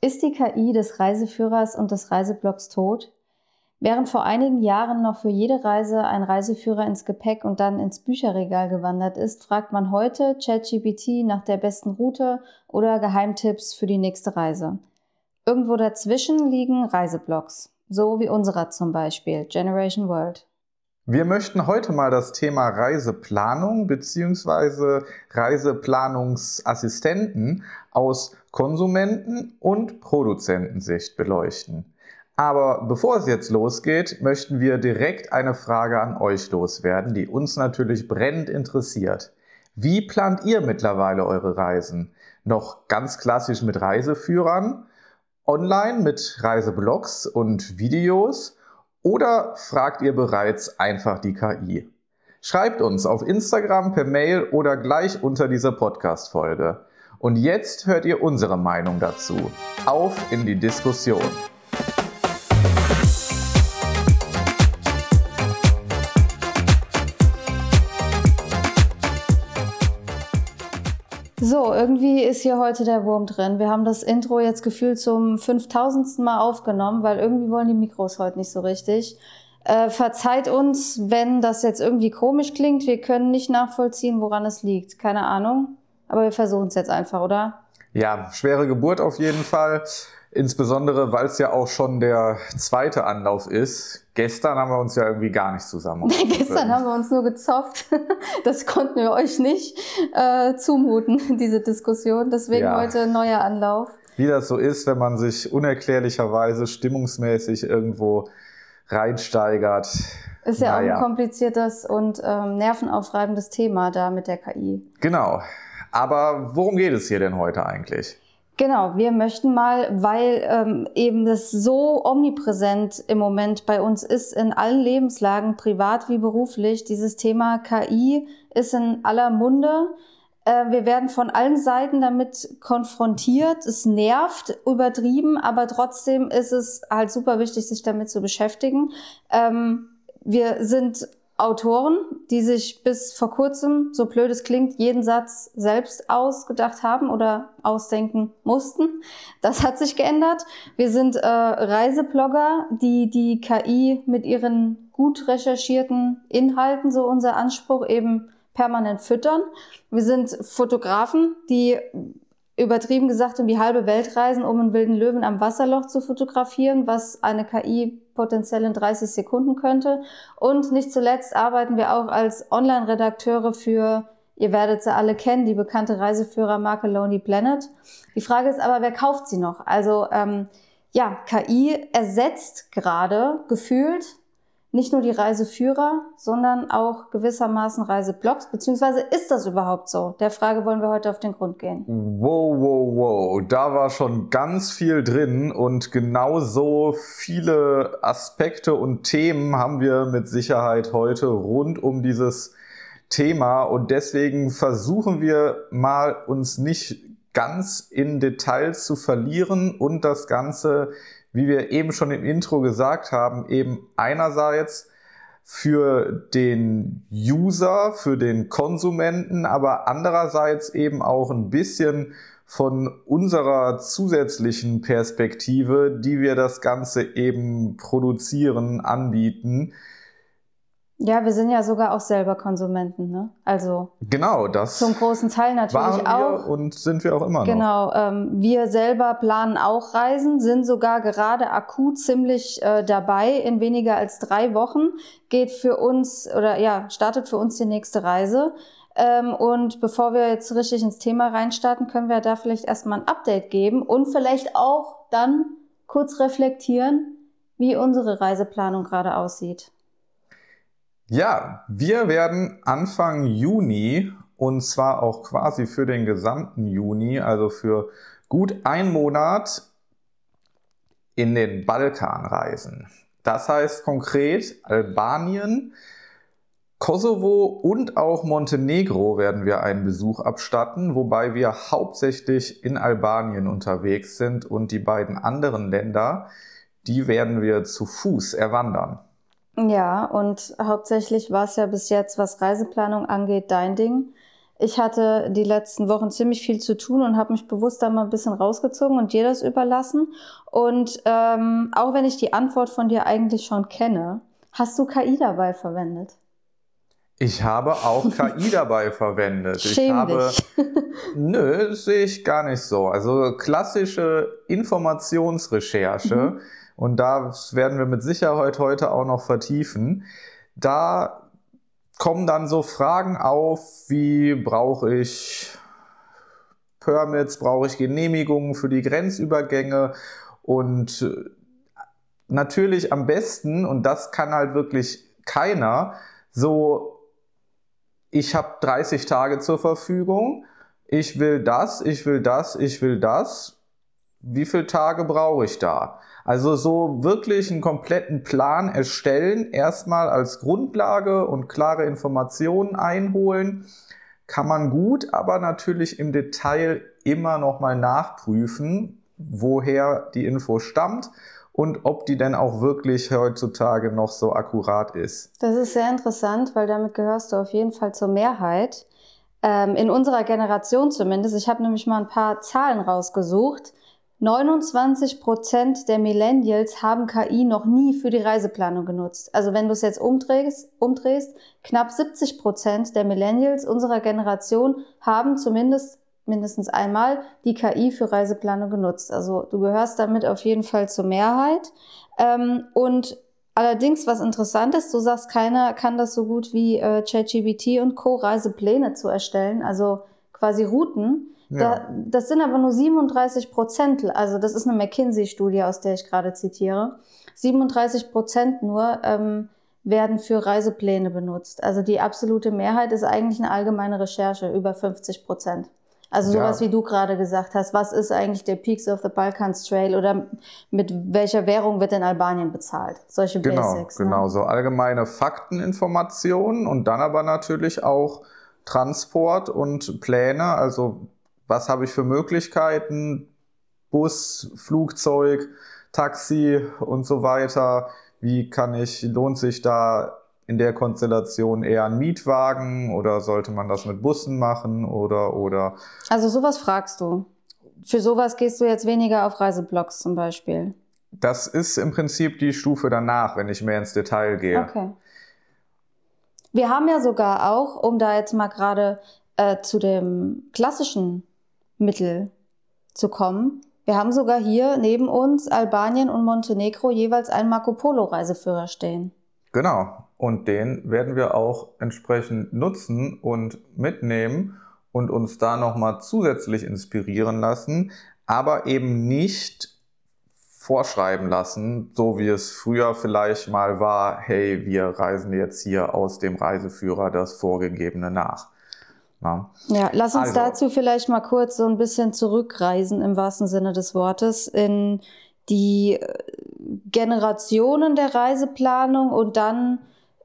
Ist die KI des Reiseführers und des Reiseblogs tot? Während vor einigen Jahren noch für jede Reise ein Reiseführer ins Gepäck und dann ins Bücherregal gewandert ist, fragt man heute ChatGPT nach der besten Route oder Geheimtipps für die nächste Reise. Irgendwo dazwischen liegen Reiseblogs, so wie unserer zum Beispiel, Generation World. Wir möchten heute mal das Thema Reiseplanung bzw. Reiseplanungsassistenten aus Konsumenten- und Produzentensicht beleuchten. Aber bevor es jetzt losgeht, möchten wir direkt eine Frage an euch loswerden, die uns natürlich brennend interessiert. Wie plant ihr mittlerweile eure Reisen? Noch ganz klassisch mit Reiseführern, online mit Reiseblogs und Videos? Oder fragt ihr bereits einfach die KI? Schreibt uns auf Instagram, per Mail oder gleich unter dieser Podcast-Folge. Und jetzt hört ihr unsere Meinung dazu. Auf in die Diskussion! So, irgendwie ist hier heute der Wurm drin. Wir haben das Intro jetzt gefühlt zum 5000. Mal aufgenommen, weil irgendwie wollen die Mikros heute nicht so richtig. Verzeiht uns, wenn das jetzt irgendwie komisch klingt. Wir können nicht nachvollziehen, woran es liegt. Keine Ahnung. Aber wir versuchen es jetzt einfach, oder? Ja, schwere Geburt auf jeden Fall. Insbesondere, weil es ja auch schon der zweite Anlauf ist. Gestern haben wir uns ja irgendwie gar nicht zusammen. Gestern haben wir uns nur gezofft. Das konnten wir euch nicht zumuten, diese Diskussion. Deswegen heute neuer Anlauf. Wie das so ist, wenn man sich unerklärlicherweise stimmungsmäßig irgendwo reinsteigert. Ist ja auch ein kompliziertes und nervenaufreibendes Thema da mit der KI. Genau. Aber worum geht es hier denn heute eigentlich? Genau, wir möchten mal, weil eben das so omnipräsent im Moment bei uns ist, in allen Lebenslagen, privat wie beruflich, dieses Thema KI ist in aller Munde. Wir werden von allen Seiten damit konfrontiert. Es nervt, übertrieben, aber trotzdem ist es halt super wichtig, sich damit zu beschäftigen. Wir sind Autoren, die sich bis vor kurzem, so blöd es klingt, jeden Satz selbst ausgedacht haben oder ausdenken mussten. Das hat sich geändert. Wir sind Reiseblogger, die die KI mit ihren gut recherchierten Inhalten, so unser Anspruch, eben permanent füttern. Wir sind Fotografen, die übertrieben gesagt um die halbe Welt reisen, um einen wilden Löwen am Wasserloch zu fotografieren, was eine KI potenziell in 30 Sekunden könnte. Und nicht zuletzt arbeiten wir auch als Online-Redakteure für, ihr werdet sie alle kennen, die bekannte Reiseführermarke Lonely Planet. Die Frage ist aber, wer kauft sie noch? Also KI ersetzt gerade gefühlt nicht nur die Reiseführer, sondern auch gewissermaßen Reiseblogs, beziehungsweise ist das überhaupt so? Der Frage wollen wir heute auf den Grund gehen. Wow, da war schon ganz viel drin und genauso viele Aspekte und Themen haben wir mit Sicherheit heute rund um dieses Thema und deswegen versuchen wir mal uns nicht ganz in Details zu verlieren und das Ganze, wie wir eben schon im Intro gesagt haben, eben einerseits für den User, für den Konsumenten, aber andererseits eben auch ein bisschen von unserer zusätzlichen Perspektive, die wir das Ganze eben produzieren, anbieten. Ja, wir sind ja sogar auch selber Konsumenten, ne? Also genau, das zum großen Teil natürlich waren wir und sind wir auch immer noch. Genau, wir selber planen auch Reisen, sind sogar gerade akut ziemlich dabei. In weniger als 3 Wochen startet für uns die nächste Reise. Und bevor wir jetzt richtig ins Thema reinstarten, können wir da vielleicht erstmal ein Update geben und vielleicht auch dann kurz reflektieren, wie unsere Reiseplanung gerade aussieht. Ja, wir werden Anfang Juni und zwar auch quasi für den gesamten Juni, also für gut 1 Monat in den Balkan reisen. Das heißt konkret Albanien, Kosovo und auch Montenegro werden wir einen Besuch abstatten, wobei wir hauptsächlich in Albanien unterwegs sind und die beiden anderen Länder, die werden wir zu Fuß erwandern. Ja, und hauptsächlich war es ja bis jetzt, was Reiseplanung angeht, dein Ding. Ich hatte die letzten Wochen ziemlich viel zu tun und habe mich bewusst da mal ein bisschen rausgezogen und dir das überlassen. Und auch wenn ich die Antwort von dir eigentlich schon kenne, hast du KI dabei verwendet? Ich habe auch KI dabei verwendet. Schäm dich. Nö, das sehe ich gar nicht so. Also klassische Informationsrecherche, und das werden wir mit Sicherheit heute auch noch vertiefen. Da kommen dann so Fragen auf, wie brauche ich Permits, brauche ich Genehmigungen für die Grenzübergänge, und natürlich am besten, und das kann halt wirklich keiner, so: Ich habe 30 Tage zur Verfügung, ich will das, ich will das, ich will das. Wie viele Tage brauche ich da? Also so wirklich einen kompletten Plan erstellen, erstmal als Grundlage und klare Informationen einholen, kann man gut, aber natürlich im Detail immer nochmal nachprüfen, woher die Info stammt und ob die denn auch wirklich heutzutage noch so akkurat ist. Das ist sehr interessant, weil damit gehörst du auf jeden Fall zur Mehrheit. In unserer Generation zumindest. Ich habe nämlich mal ein paar Zahlen rausgesucht. 29% der Millennials haben KI noch nie für die Reiseplanung genutzt. Also wenn du es jetzt umdrehst, knapp 70% der Millennials unserer Generation haben mindestens einmal die KI für Reiseplanung genutzt. Also du gehörst damit auf jeden Fall zur Mehrheit. Und allerdings, was interessant ist, du sagst, keiner kann das so gut wie ChatGPT und Co. Reisepläne zu erstellen, also quasi Routen. Ja. Das sind aber nur 37%, also das ist eine McKinsey-Studie, aus der ich gerade zitiere. 37% nur werden für Reisepläne benutzt. Also die absolute Mehrheit ist eigentlich eine allgemeine Recherche, über 50%. Also sowas, wie du gerade gesagt hast, was ist eigentlich der Peaks of the Balkans Trail oder mit welcher Währung wird in Albanien bezahlt? Solche Basics. Genau, so allgemeine Fakteninformationen und dann aber natürlich auch Transport und Pläne, also was habe ich für Möglichkeiten, Bus, Flugzeug, Taxi und so weiter, lohnt sich da in der Konstellation eher ein Mietwagen oder sollte man das mit Bussen machen oder? Also sowas fragst du. Für sowas gehst du jetzt weniger auf Reiseblogs zum Beispiel. Das ist im Prinzip die Stufe danach, wenn ich mehr ins Detail gehe. Okay. Wir haben ja sogar auch, um da jetzt mal gerade zu dem klassischen Mittel zu kommen, wir haben sogar hier neben uns Albanien und Montenegro jeweils einen Marco Polo Reiseführer stehen. Genau. Und den werden wir auch entsprechend nutzen und mitnehmen und uns da nochmal zusätzlich inspirieren lassen, aber eben nicht vorschreiben lassen, so wie es früher vielleicht mal war: Hey, wir reisen jetzt hier aus dem Reiseführer das Vorgegebene nach. Ja, lass uns dazu vielleicht mal kurz so ein bisschen zurückreisen, im wahrsten Sinne des Wortes, in die Generationen der Reiseplanung und dann,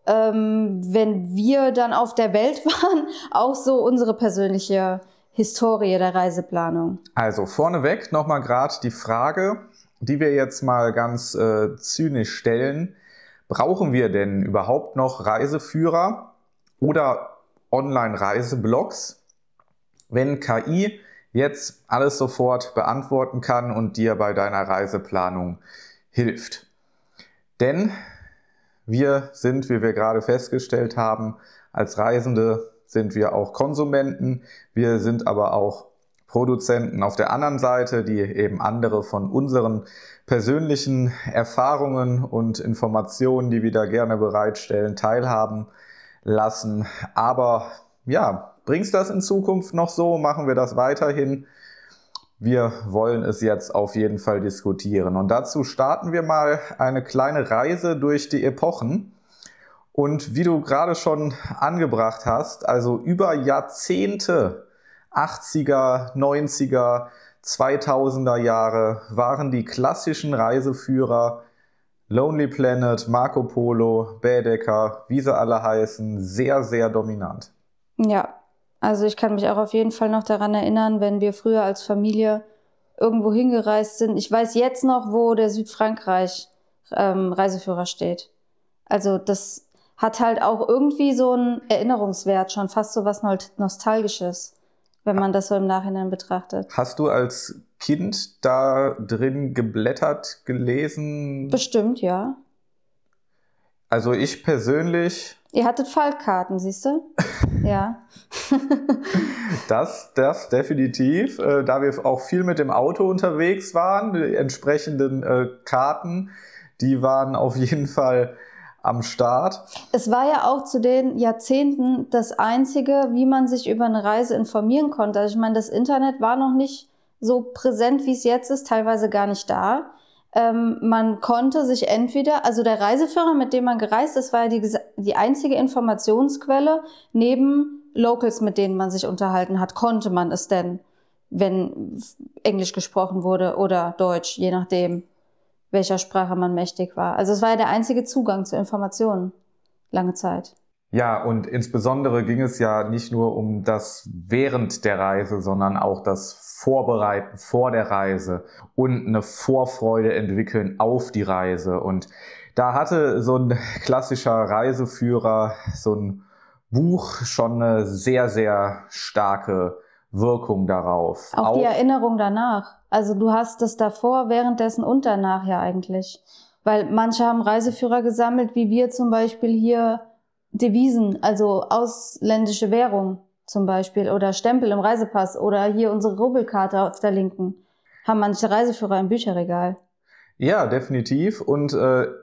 wenn wir dann auf der Welt waren, auch so unsere persönliche Historie der Reiseplanung. Also vorneweg nochmal gerade die Frage, die wir jetzt mal ganz zynisch stellen: Brauchen wir denn überhaupt noch Reiseführer oder Online-Reiseblogs, wenn KI jetzt alles sofort beantworten kann und dir bei deiner Reiseplanung hilft? Denn wir sind, wie wir gerade festgestellt haben, als Reisende sind wir auch Konsumenten, wir sind aber auch Produzenten auf der anderen Seite, die eben andere von unseren persönlichen Erfahrungen und Informationen, die wir da gerne bereitstellen, teilhaben lassen. Aber ja, bringst das in Zukunft noch so? Machen wir das weiterhin? Wir wollen es jetzt auf jeden Fall diskutieren. Und dazu starten wir mal eine kleine Reise durch die Epochen. Und wie du gerade schon angebracht hast, also über Jahrzehnte, 80er, 90er, 2000er Jahre, waren die klassischen Reiseführer Lonely Planet, Marco Polo, Baedeker, wie sie alle heißen, sehr, sehr dominant. Ja, also ich kann mich auch auf jeden Fall noch daran erinnern, wenn wir früher als Familie irgendwo hingereist sind. Ich weiß jetzt noch, wo der Südfrankreich Reiseführer steht. Also das hat halt auch irgendwie so einen Erinnerungswert, schon fast so was Nostalgisches, wenn man das so im Nachhinein betrachtet. Hast du als Kind da drin geblättert, gelesen? Bestimmt, ja. Also ich persönlich... Ihr hattet Faltkarten, siehst du? Ja. Das definitiv. Da wir auch viel mit dem Auto unterwegs waren, die entsprechenden Karten, die waren auf jeden Fall am Start. Es war ja auch zu den Jahrzehnten das Einzige, wie man sich über eine Reise informieren konnte. Also ich meine, das Internet war noch nicht so präsent, wie es jetzt ist, teilweise gar nicht da. Man konnte sich entweder, also der Reiseführer, mit dem man gereist ist, war ja die einzige Informationsquelle neben Locals, mit denen man sich unterhalten hat. Konnte man es denn, wenn Englisch gesprochen wurde oder Deutsch, je nachdem, welcher Sprache man mächtig war. Also es war ja der einzige Zugang zu Informationen lange Zeit. Ja, und insbesondere ging es ja nicht nur um das während der Reise, sondern auch das Vorbereiten vor der Reise und eine Vorfreude entwickeln auf die Reise. Und da hatte so ein klassischer Reiseführer, so ein Buch, schon eine sehr, sehr starke Wirkung darauf. Auch die Erinnerung danach. Also du hast das davor, währenddessen und danach ja eigentlich. Weil manche haben Reiseführer gesammelt, wie wir zum Beispiel hier Devisen, also ausländische Währung zum Beispiel oder Stempel im Reisepass oder hier unsere Rubbelkarte auf der linken. Haben manche Reiseführer im Bücherregal. Ja, definitiv. Und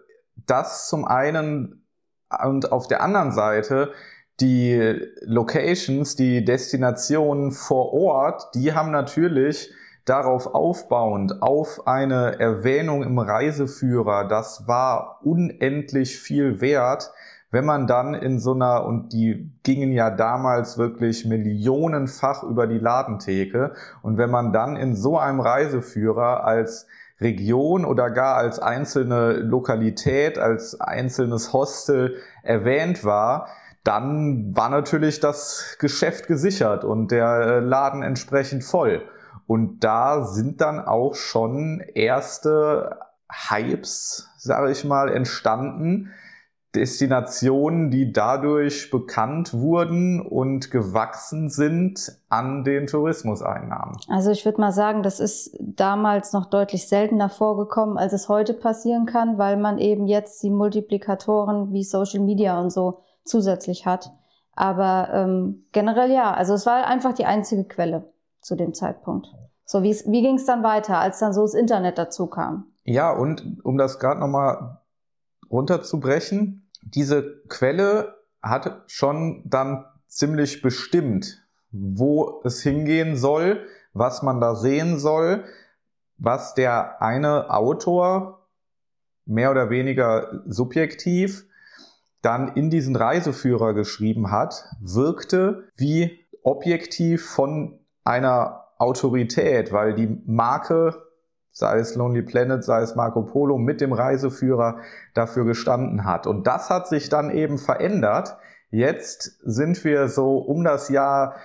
das zum einen und auf der anderen Seite die Locations, die Destinationen vor Ort, die haben natürlich darauf aufbauend auf eine Erwähnung im Reiseführer, das war unendlich viel wert, wenn man dann in so einer, und die gingen ja damals wirklich millionenfach über die Ladentheke, und wenn man dann in so einem Reiseführer als Region oder gar als einzelne Lokalität, als einzelnes Hostel erwähnt war, dann war natürlich das Geschäft gesichert und der Laden entsprechend voll. Und da sind dann auch schon erste Hypes, sage ich mal, entstanden. Destinationen, die dadurch bekannt wurden und gewachsen sind an den Tourismuseinnahmen. Also ich würde mal sagen, das ist damals noch deutlich seltener vorgekommen, als es heute passieren kann, weil man eben jetzt die Multiplikatoren wie Social Media und so zusätzlich hat. Aber generell ja, also es war einfach die einzige Quelle zu dem Zeitpunkt. So, wie ging es dann weiter, als dann so das Internet dazu kam? Ja, und um das gerade nochmal runterzubrechen, diese Quelle hat schon dann ziemlich bestimmt, wo es hingehen soll, was man da sehen soll, was der eine Autor mehr oder weniger subjektiv dann in diesen Reiseführer geschrieben hat, wirkte wie objektiv von einer Autorität, weil die Marke, sei es Lonely Planet, sei es Marco Polo, mit dem Reiseführer dafür gestanden hat. Und das hat sich dann eben verändert. Jetzt sind wir so um das Jahr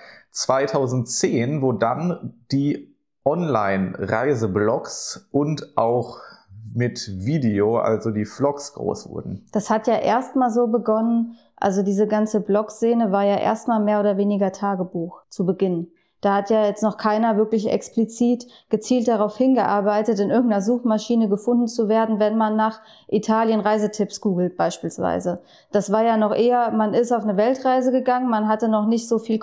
2010, wo dann die Online-Reiseblogs und auch mit Video, also die Vlogs, groß wurden. Das hat ja erstmal so begonnen, also diese ganze Blog-Szene war ja erstmal mehr oder weniger Tagebuch zu Beginn. Da hat ja jetzt noch keiner wirklich explizit gezielt darauf hingearbeitet, in irgendeiner Suchmaschine gefunden zu werden, wenn man nach Italien Reisetipps googelt beispielsweise. Das war ja noch eher, man ist auf eine Weltreise gegangen, man hatte noch nicht so viel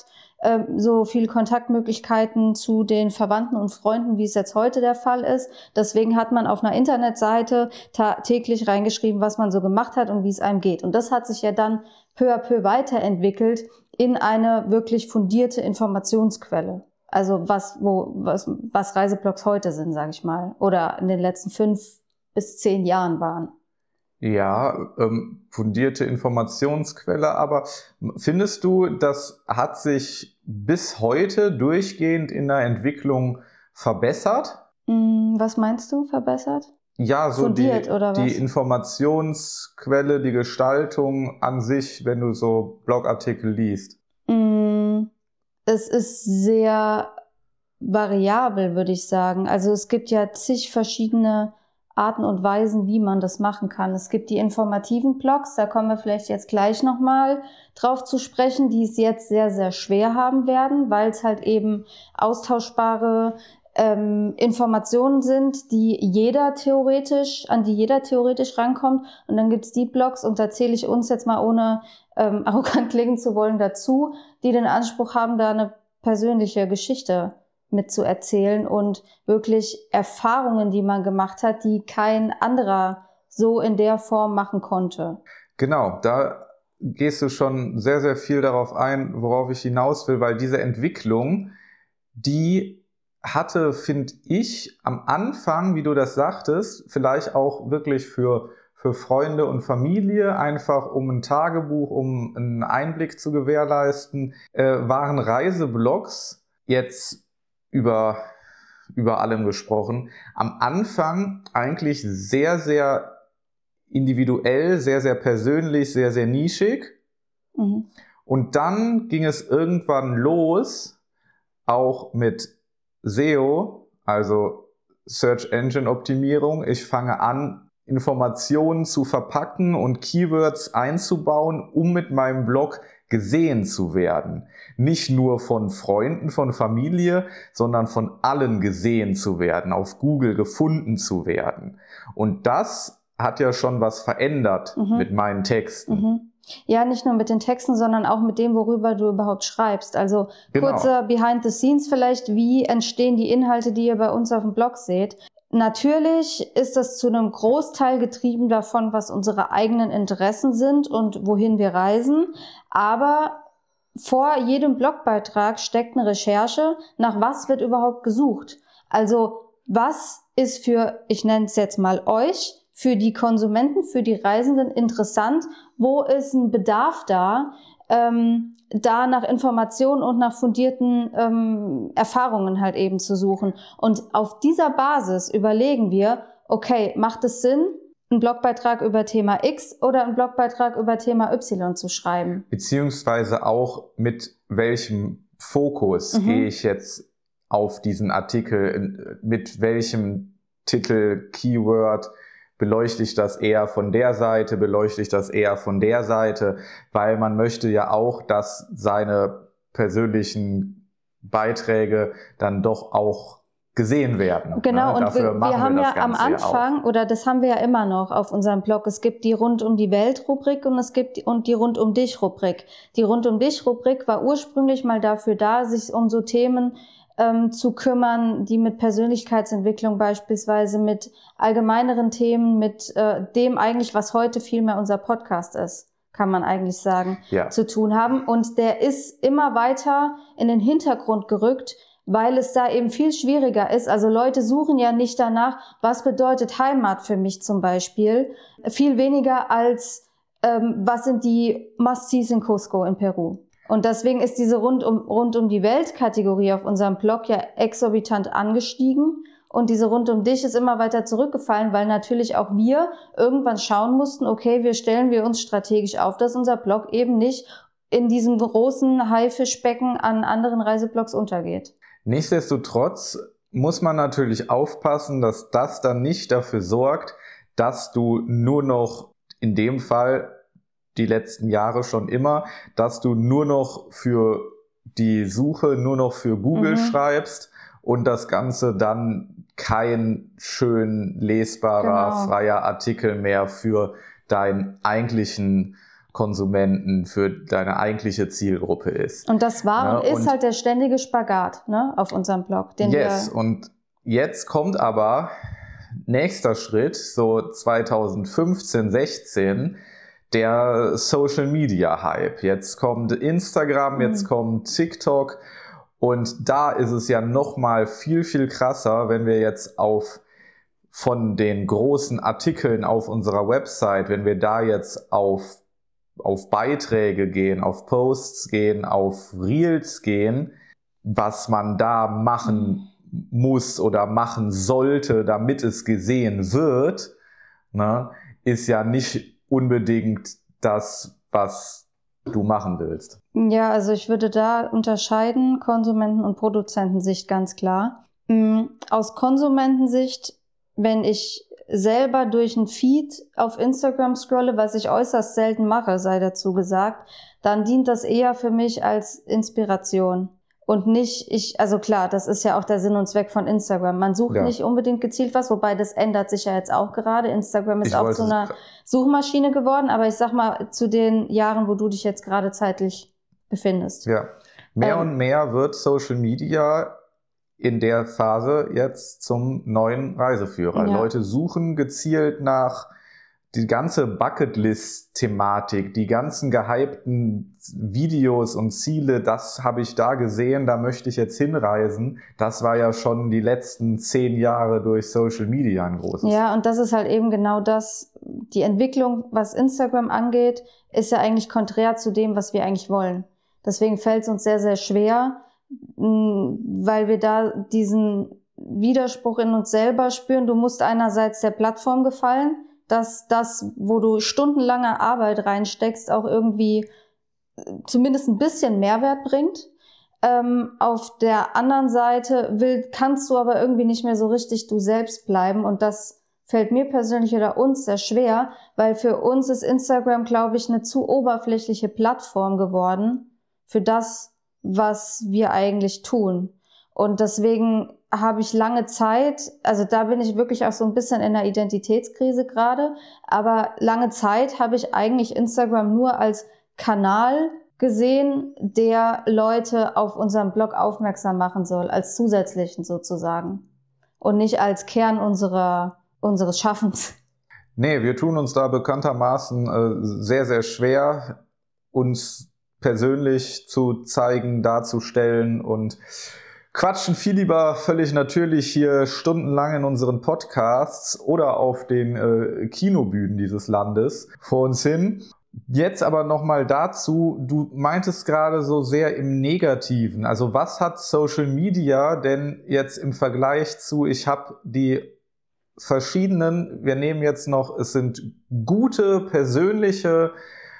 Kontaktmöglichkeiten zu den Verwandten und Freunden, wie es jetzt heute der Fall ist. Deswegen hat man auf einer Internetseite täglich reingeschrieben, was man so gemacht hat und wie es einem geht. Und das hat sich ja dann peu à peu weiterentwickelt in eine wirklich fundierte Informationsquelle. Also was Reiseblogs heute sind, sage ich mal, oder in den letzten 5 bis 10 Jahren waren. Ja, fundierte Informationsquelle, aber findest du, das hat sich bis heute durchgehend in der Entwicklung verbessert? Was meinst du, verbessert? Ja, so fundiert, oder was? Die Informationsquelle, die Gestaltung an sich, wenn du so Blogartikel liest. Es ist sehr variabel, würde ich sagen. Also es gibt ja zig verschiedene Arten und Weisen, wie man das machen kann. Es gibt die informativen Blogs, da kommen wir vielleicht jetzt gleich nochmal drauf zu sprechen, die es jetzt sehr, sehr schwer haben werden, weil es halt eben austauschbare Informationen sind, an die jeder theoretisch rankommt. Und dann gibt's die Blogs, und da zähle ich uns jetzt mal, ohne arrogant klingen zu wollen, dazu, die den Anspruch haben, da eine persönliche Geschichte mitzuerzählen und wirklich Erfahrungen, die man gemacht hat, die kein anderer so in der Form machen konnte. Genau, da gehst du schon sehr, sehr viel darauf ein, worauf ich hinaus will, weil diese Entwicklung, die hatte, finde ich, am Anfang, wie du das sagtest, vielleicht auch wirklich für Freunde und Familie, einfach um ein Tagebuch, um einen Einblick zu gewährleisten, waren Reiseblogs jetzt über allem gesprochen, am Anfang eigentlich sehr, sehr individuell, sehr, sehr persönlich, sehr, sehr nischig. Mhm. Und dann ging es irgendwann los, auch mit SEO, also Search Engine Optimierung. Ich fange an, Informationen zu verpacken und Keywords einzubauen, um mit meinem Blog gesehen zu werden. Nicht nur von Freunden, von Familie, sondern von allen gesehen zu werden, auf Google gefunden zu werden. Und das hat ja schon was verändert mit meinen Texten. Mhm. Ja, nicht nur mit den Texten, sondern auch mit dem, worüber du überhaupt schreibst. Also kurzer Behind the Scenes vielleicht, wie entstehen die Inhalte, die ihr bei uns auf dem Blog seht. Natürlich ist das zu einem Großteil getrieben davon, was unsere eigenen Interessen sind und wohin wir reisen. Aber vor jedem Blogbeitrag steckt eine Recherche, nach was wird überhaupt gesucht. Also was ist für, ich nenne es jetzt mal euch, für die Konsumenten, für die Reisenden interessant, wo ist ein Bedarf da, da nach Informationen und nach fundierten Erfahrungen halt eben zu suchen. Und auf dieser Basis überlegen wir, okay, macht es Sinn, einen Blogbeitrag über Thema X oder einen Blogbeitrag über Thema Y zu schreiben? Beziehungsweise auch mit welchem Fokus gehe ich jetzt auf diesen Artikel, mit welchem Titel, Keyword, beleuchte ich das eher von der Seite, beleuchte ich das eher von der Seite, weil man möchte ja auch, dass seine persönlichen Beiträge dann doch auch gesehen werden. Genau, und dafür wir haben ja am Anfang, auch. oder das haben wir ja immer noch auf unserem Blog, es gibt die Rund um die Welt Rubrik und es gibt die Rund um dich Rubrik. Die Rund um dich Rubrik war ursprünglich mal dafür da, sich um so Themen zu kümmern, die mit Persönlichkeitsentwicklung beispielsweise, mit allgemeineren Themen, mit dem eigentlich, was heute viel mehr unser Podcast ist, kann man eigentlich sagen, zu tun haben. Und der ist immer weiter in den Hintergrund gerückt, weil es da eben viel schwieriger ist. Also Leute suchen ja nicht danach, was bedeutet Heimat für mich zum Beispiel, viel weniger als, was sind die Must-Sees in Cusco in Peru. Und deswegen ist diese rund um die Welt-Kategorie auf unserem Blog ja exorbitant angestiegen. Und diese Rund um dich ist immer weiter zurückgefallen, weil natürlich auch wir irgendwann schauen mussten, okay, wie stellen wir uns strategisch auf, dass unser Blog eben nicht in diesem großen Haifischbecken an anderen Reiseblogs untergeht. Nichtsdestotrotz muss man natürlich aufpassen, dass das dann nicht dafür sorgt, dass du nur noch in dem Fall die letzten Jahre schon immer, dass du nur noch für die Suche, nur noch für Google schreibst und das Ganze dann kein schön lesbarer, freier Artikel mehr für deinen eigentlichen Konsumenten, für deine eigentliche Zielgruppe ist. Und das war und ist halt der ständige Spagat, auf unserem Blog. Und jetzt kommt aber nächster Schritt, so 2015, 16, der Social Media Hype. Jetzt kommt Instagram, jetzt kommt TikTok und da ist es ja noch mal viel, viel krasser, wenn wir jetzt von den großen Artikeln auf unserer Website, wenn wir da jetzt auf Beiträge gehen, auf Posts gehen, auf Reels gehen, was man da machen muss oder machen sollte, damit es gesehen wird, ist ja nicht unbedingt das, was du machen willst. Ja, also ich würde da unterscheiden, Konsumenten- und Produzentensicht ganz klar. Aus Konsumentensicht, wenn ich selber durch einen Feed auf Instagram scrolle, was ich äußerst selten mache, sei dazu gesagt, dann dient das eher für mich als Inspiration. Und nicht, also klar, das ist ja auch der Sinn und Zweck von Instagram. Man sucht nicht unbedingt gezielt was, wobei das ändert sich ja jetzt auch gerade. Instagram ist auch zu einer Suchmaschine geworden, aber ich sag mal, zu den Jahren, wo du dich jetzt gerade zeitlich befindest. Ja, mehr und mehr wird Social Media in der Phase jetzt zum neuen Reiseführer. Ja. Leute suchen gezielt nach die ganze Bucketlist-Thematik, die ganzen gehypten Videos und Ziele, das habe ich da gesehen, da möchte ich jetzt hinreisen. Das war ja schon die letzten 10 Jahre durch Social Media ein großes. Ja, und das ist halt eben genau das. Die Entwicklung, was Instagram angeht, ist ja eigentlich konträr zu dem, was wir eigentlich wollen. Deswegen fällt es uns sehr, sehr schwer, weil wir da diesen Widerspruch in uns selber spüren. Du musst einerseits der Plattform gefallen, dass das, wo du stundenlange Arbeit reinsteckst, auch irgendwie zumindest ein bisschen Mehrwert bringt. Auf der anderen Seite kannst du aber irgendwie nicht mehr so richtig du selbst bleiben, und das fällt mir persönlich oder uns sehr schwer, weil für uns ist Instagram, glaube ich, eine zu oberflächliche Plattform geworden für das, was wir eigentlich tun. Und deswegen habe ich lange Zeit, also da bin ich wirklich auch so ein bisschen in einer Identitätskrise gerade, aber lange Zeit habe ich eigentlich Instagram nur als Kanal gesehen, der Leute auf unserem Blog aufmerksam machen soll, als zusätzlichen sozusagen und nicht als Kern unseres Schaffens. Nee, wir tun uns da bekanntermaßen sehr, sehr schwer, uns persönlich zu zeigen, darzustellen, und quatschen viel lieber völlig natürlich hier stundenlang in unseren Podcasts oder auf den Kinobühnen dieses Landes vor uns hin. Jetzt aber nochmal dazu, du meintest gerade so sehr im Negativen. Also was hat Social Media denn jetzt im Vergleich zu, ich habe die verschiedenen, wir nehmen jetzt noch, es sind gute, persönliche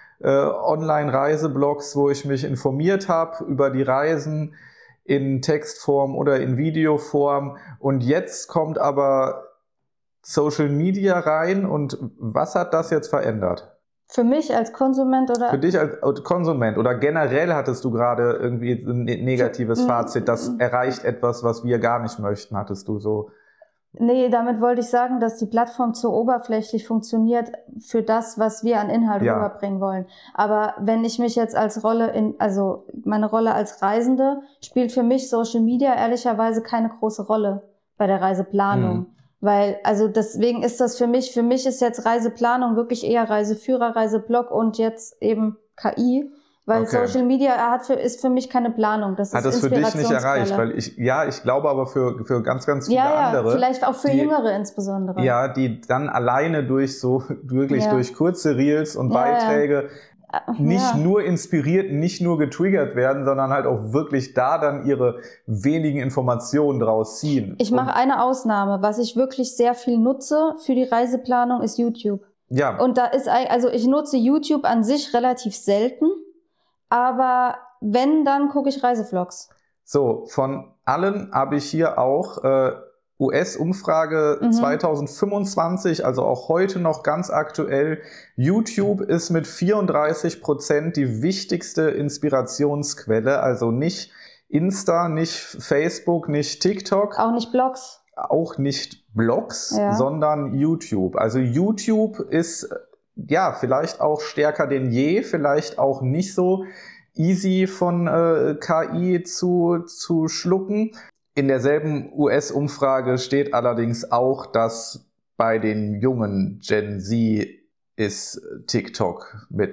Online-Reiseblogs, wo ich mich informiert habe über die Reisen, in Textform oder in Videoform, und jetzt kommt aber Social Media rein, und was hat das jetzt verändert? Für mich als Konsument oder? Für dich als Konsument oder generell hattest du gerade irgendwie ein negatives Fazit, das erreicht etwas, was wir gar nicht möchten, hattest du so? Nee, damit wollte ich sagen, dass die Plattform zu oberflächlich funktioniert für das, was wir an Inhalt rüberbringen wollen. Aber wenn ich mich jetzt als also meine Rolle als Reisende, spielt für mich Social Media ehrlicherweise keine große Rolle bei der Reiseplanung. Weil, also deswegen ist das für mich ist jetzt Reiseplanung wirklich eher Reiseführer, Reiseblog und jetzt eben KI. Weil Social Media ist für mich keine Planung. Das hat ist das für dich nicht erreicht? Weil ich glaube aber für ganz, ganz viele andere. Vielleicht auch für Jüngere insbesondere. Ja, die dann alleine durch durch kurze Reels und Beiträge nicht nur inspiriert, nicht nur getriggert werden, sondern halt auch wirklich da dann ihre wenigen Informationen draus ziehen. Ich mache eine Ausnahme. Was ich wirklich sehr viel nutze für die Reiseplanung ist YouTube. Ja. Und da ist, also ich nutze YouTube an sich relativ selten. Aber wenn, dann gucke ich Reisevlogs. So, von allen habe ich hier auch US-Umfrage 2025, also auch heute noch ganz aktuell. YouTube ist mit 34% die wichtigste Inspirationsquelle, also nicht Insta, nicht Facebook, nicht TikTok. Auch nicht Blogs. Auch nicht Blogs, sondern YouTube. Also YouTube ist vielleicht auch stärker denn je, vielleicht auch nicht so easy von KI zu schlucken. In derselben US-Umfrage steht allerdings auch, dass bei den jungen Gen Z ist TikTok mit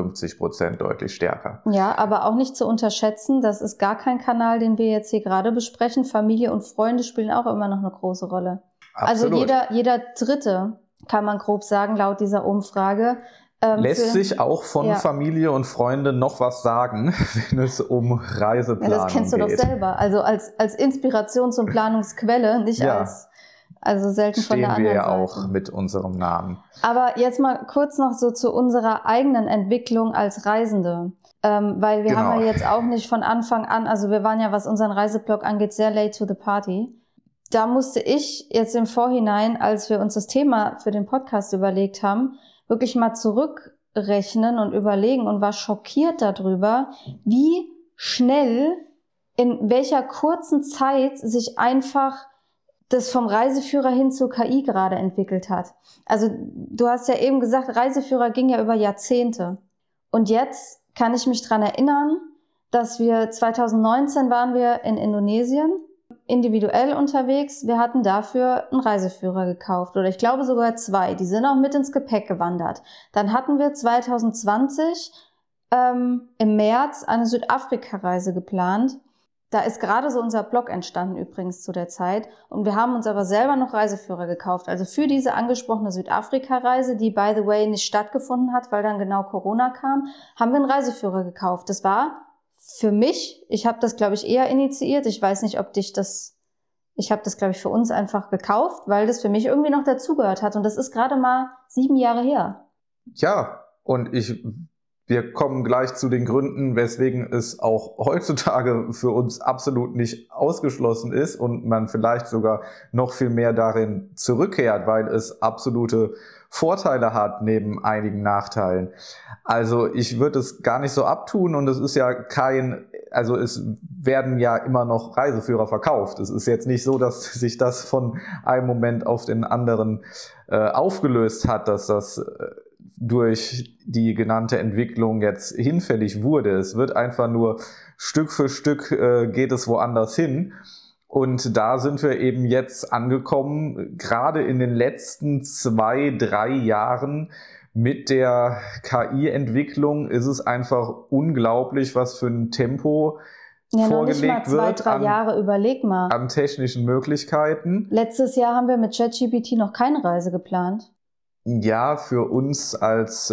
52% deutlich stärker. Ja, aber auch nicht zu unterschätzen, das ist gar kein Kanal, den wir jetzt hier gerade besprechen. Familie und Freunde spielen auch immer noch eine große Rolle. Absolut. Also jeder Dritte, kann man grob sagen, laut dieser Umfrage. Lässt sich auch von Familie und Freunde noch was sagen, wenn es um Reiseplanung geht? Das kennst du doch selber. Also als Inspirations- und Planungsquelle, nicht also selten von der anderen Seite. Stehen wir ja auch mit unserem Namen. Aber jetzt mal kurz noch so zu unserer eigenen Entwicklung als Reisende. Weil wir haben ja jetzt auch nicht von Anfang an, also wir waren ja, was unseren Reiseblog angeht, sehr late to the party. da musste ich jetzt im Vorhinein, als wir uns das Thema für den Podcast überlegt haben, wirklich mal zurückrechnen und überlegen und war schockiert darüber, wie schnell, in welcher kurzen Zeit sich einfach das vom Reiseführer hin zur KI gerade entwickelt hat. Also du hast ja eben gesagt, Reiseführer ging ja über Jahrzehnte. Und jetzt kann ich mich dran erinnern, dass 2019 waren wir in Indonesien, individuell unterwegs. Wir hatten dafür einen Reiseführer gekauft oder ich glaube sogar 2. Die sind auch mit ins Gepäck gewandert. Dann hatten wir 2020 im März eine Südafrika-Reise geplant. Da ist gerade so unser Blog entstanden übrigens zu der Zeit und wir haben uns aber selber noch Reiseführer gekauft. Also für diese angesprochene Südafrika-Reise, die by the way nicht stattgefunden hat, weil dann genau Corona kam, haben wir einen Reiseführer gekauft. Das war für mich, ich habe das glaube ich eher initiiert, ich weiß nicht, ob ich habe das glaube ich für uns einfach gekauft, weil das für mich irgendwie noch dazugehört hat und das ist gerade mal 7 Jahre her. Ja, und wir kommen gleich zu den Gründen, weswegen es auch heutzutage für uns absolut nicht ausgeschlossen ist und man vielleicht sogar noch viel mehr darin zurückkehrt, weil es absolute Vorteile hat neben einigen Nachteilen. Also ich würde es gar nicht so abtun und es ist ja es werden ja immer noch Reiseführer verkauft. Es ist jetzt nicht so, dass sich das von einem Moment auf den anderen aufgelöst hat, dass das durch die genannte Entwicklung jetzt hinfällig wurde. Es wird einfach nur Stück für Stück geht es woanders hin. Und da sind wir eben jetzt angekommen, gerade in den letzten 2-3 Jahren mit der KI-Entwicklung ist es einfach unglaublich, was für ein Tempo vorgelegt wird. 2-3 Jahre, überleg mal. An technischen Möglichkeiten. Letztes Jahr haben wir mit ChatGPT noch keine Reise geplant. Ja, für uns als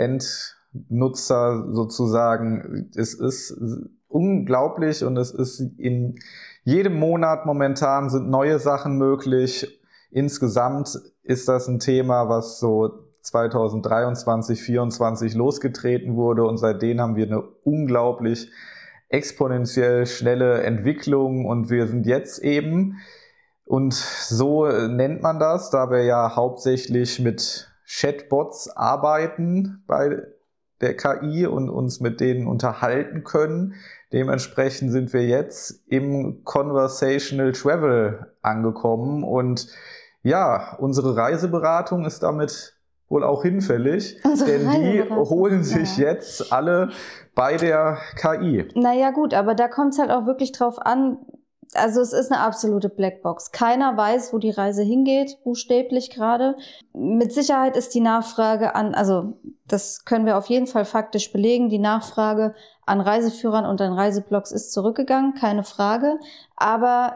Endnutzer sozusagen, es ist unglaublich und es ist in jedem Monat momentan sind neue Sachen möglich. Insgesamt ist das ein Thema, was so 2023, 2024 losgetreten wurde und seitdem haben wir eine unglaublich exponentiell schnelle Entwicklung und wir sind jetzt eben, und so nennt man das, da wir ja hauptsächlich mit Chatbots arbeiten bei der KI und uns mit denen unterhalten können. Dementsprechend sind wir jetzt im Conversational Travel angekommen und ja, unsere Reiseberatung ist damit wohl auch hinfällig, denn die holen sich jetzt alle bei der KI. Naja gut, aber da kommt es halt auch wirklich drauf an, also es ist eine absolute Blackbox. Keiner weiß, wo die Reise hingeht, buchstäblich gerade. Mit Sicherheit ist die Nachfrage also das können wir auf jeden Fall faktisch belegen, die Nachfrage an Reiseführern und an Reiseblogs ist zurückgegangen, keine Frage. Aber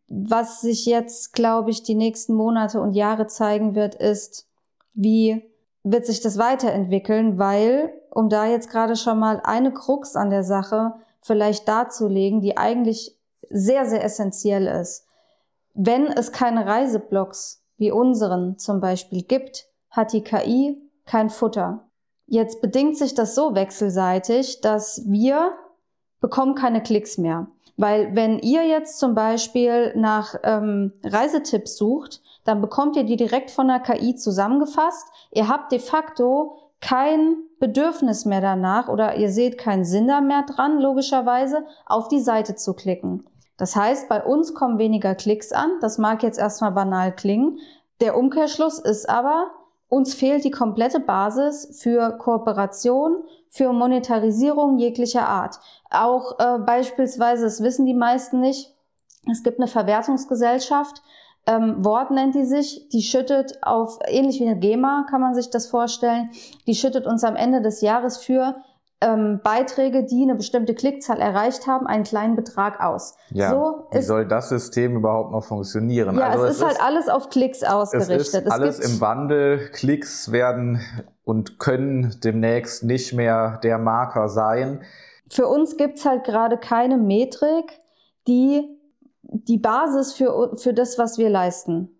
was sich jetzt, glaube ich, die nächsten Monate und Jahre zeigen wird, ist, wie wird sich das weiterentwickeln, weil, um da jetzt gerade schon mal eine Krux an der Sache vielleicht darzulegen, die eigentlich sehr, sehr essentiell ist. Wenn es keine Reiseblogs wie unseren zum Beispiel gibt, hat die KI kein Futter. Jetzt bedingt sich das so wechselseitig, dass wir bekommen keine Klicks mehr. Weil wenn ihr jetzt zum Beispiel nach Reisetipps sucht, dann bekommt ihr die direkt von der KI zusammengefasst. Ihr habt de facto kein Bedürfnis mehr danach oder ihr seht keinen Sinn da mehr dran, logischerweise, auf die Seite zu klicken. Das heißt, bei uns kommen weniger Klicks an. Das mag jetzt erstmal banal klingen. Der Umkehrschluss ist aber, uns fehlt die komplette Basis für Kooperation, für Monetarisierung jeglicher Art. Auch beispielsweise, das wissen die meisten nicht, es gibt eine Verwertungsgesellschaft, Wort nennt die sich, die schüttet ähnlich wie eine GEMA, kann man sich das vorstellen, die schüttet uns am Ende des Jahres für Beiträge, die eine bestimmte Klickzahl erreicht haben, einen kleinen Betrag aus. Ja, wie soll das System überhaupt noch funktionieren? Ja, also es ist halt alles auf Klicks ausgerichtet. Es ist alles im Wandel. Klicks werden und können demnächst nicht mehr der Marker sein. Für uns gibt's halt gerade keine Metrik, die Basis für das, was wir leisten,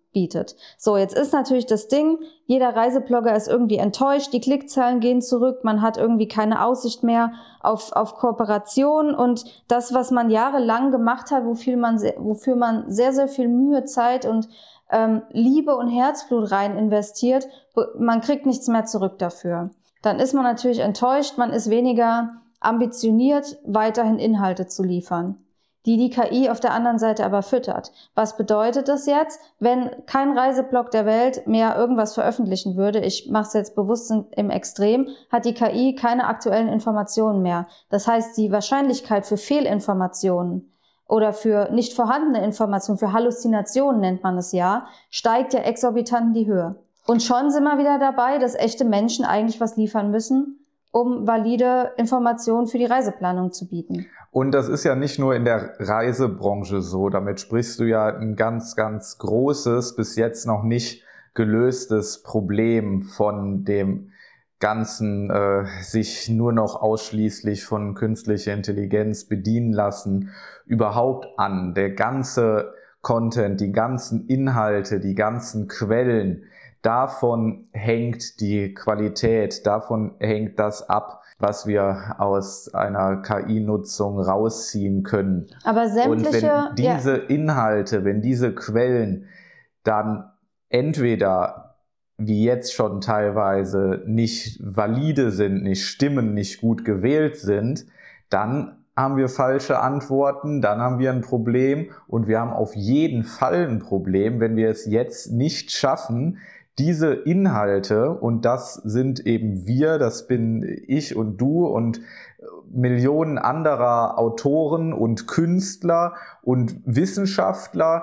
bietet. So, jetzt ist natürlich das Ding, jeder Reiseblogger ist irgendwie enttäuscht, die Klickzahlen gehen zurück, man hat irgendwie keine Aussicht mehr auf Kooperation und das, was man jahrelang gemacht hat, wofür man sehr, sehr viel Mühe, Zeit und Liebe und Herzblut rein investiert, man kriegt nichts mehr zurück dafür. Dann ist man natürlich enttäuscht, man ist weniger ambitioniert, weiterhin Inhalte zu liefern, die KI auf der anderen Seite aber füttert. Was bedeutet das jetzt, wenn kein Reiseblog der Welt mehr irgendwas veröffentlichen würde? Ich mache es jetzt bewusst im Extrem, hat die KI keine aktuellen Informationen mehr. Das heißt, die Wahrscheinlichkeit für Fehlinformationen oder für nicht vorhandene Informationen, für Halluzinationen nennt man es ja, steigt ja exorbitant in die Höhe. Und schon sind wir wieder dabei, dass echte Menschen eigentlich was liefern müssen, um valide Informationen für die Reiseplanung zu bieten. Und das ist ja nicht nur in der Reisebranche so. Damit sprichst du ja ein ganz, ganz großes, bis jetzt noch nicht gelöstes Problem von dem ganzen sich nur noch ausschließlich von künstlicher Intelligenz bedienen lassen, überhaupt an. Der ganze Content, die ganzen Inhalte, die ganzen Quellen, davon hängt die Qualität, davon hängt das ab, was wir aus einer KI-Nutzung rausziehen können. Aber sämtliche, und wenn diese Inhalte, wenn diese Quellen dann entweder wie jetzt schon teilweise nicht valide sind, nicht stimmen, nicht gut gewählt sind, dann haben wir falsche Antworten, dann haben wir ein Problem und wir haben auf jeden Fall ein Problem, wenn wir es jetzt nicht schaffen, diese Inhalte, und das sind eben wir, das bin ich und du und Millionen anderer Autoren und Künstler und Wissenschaftler,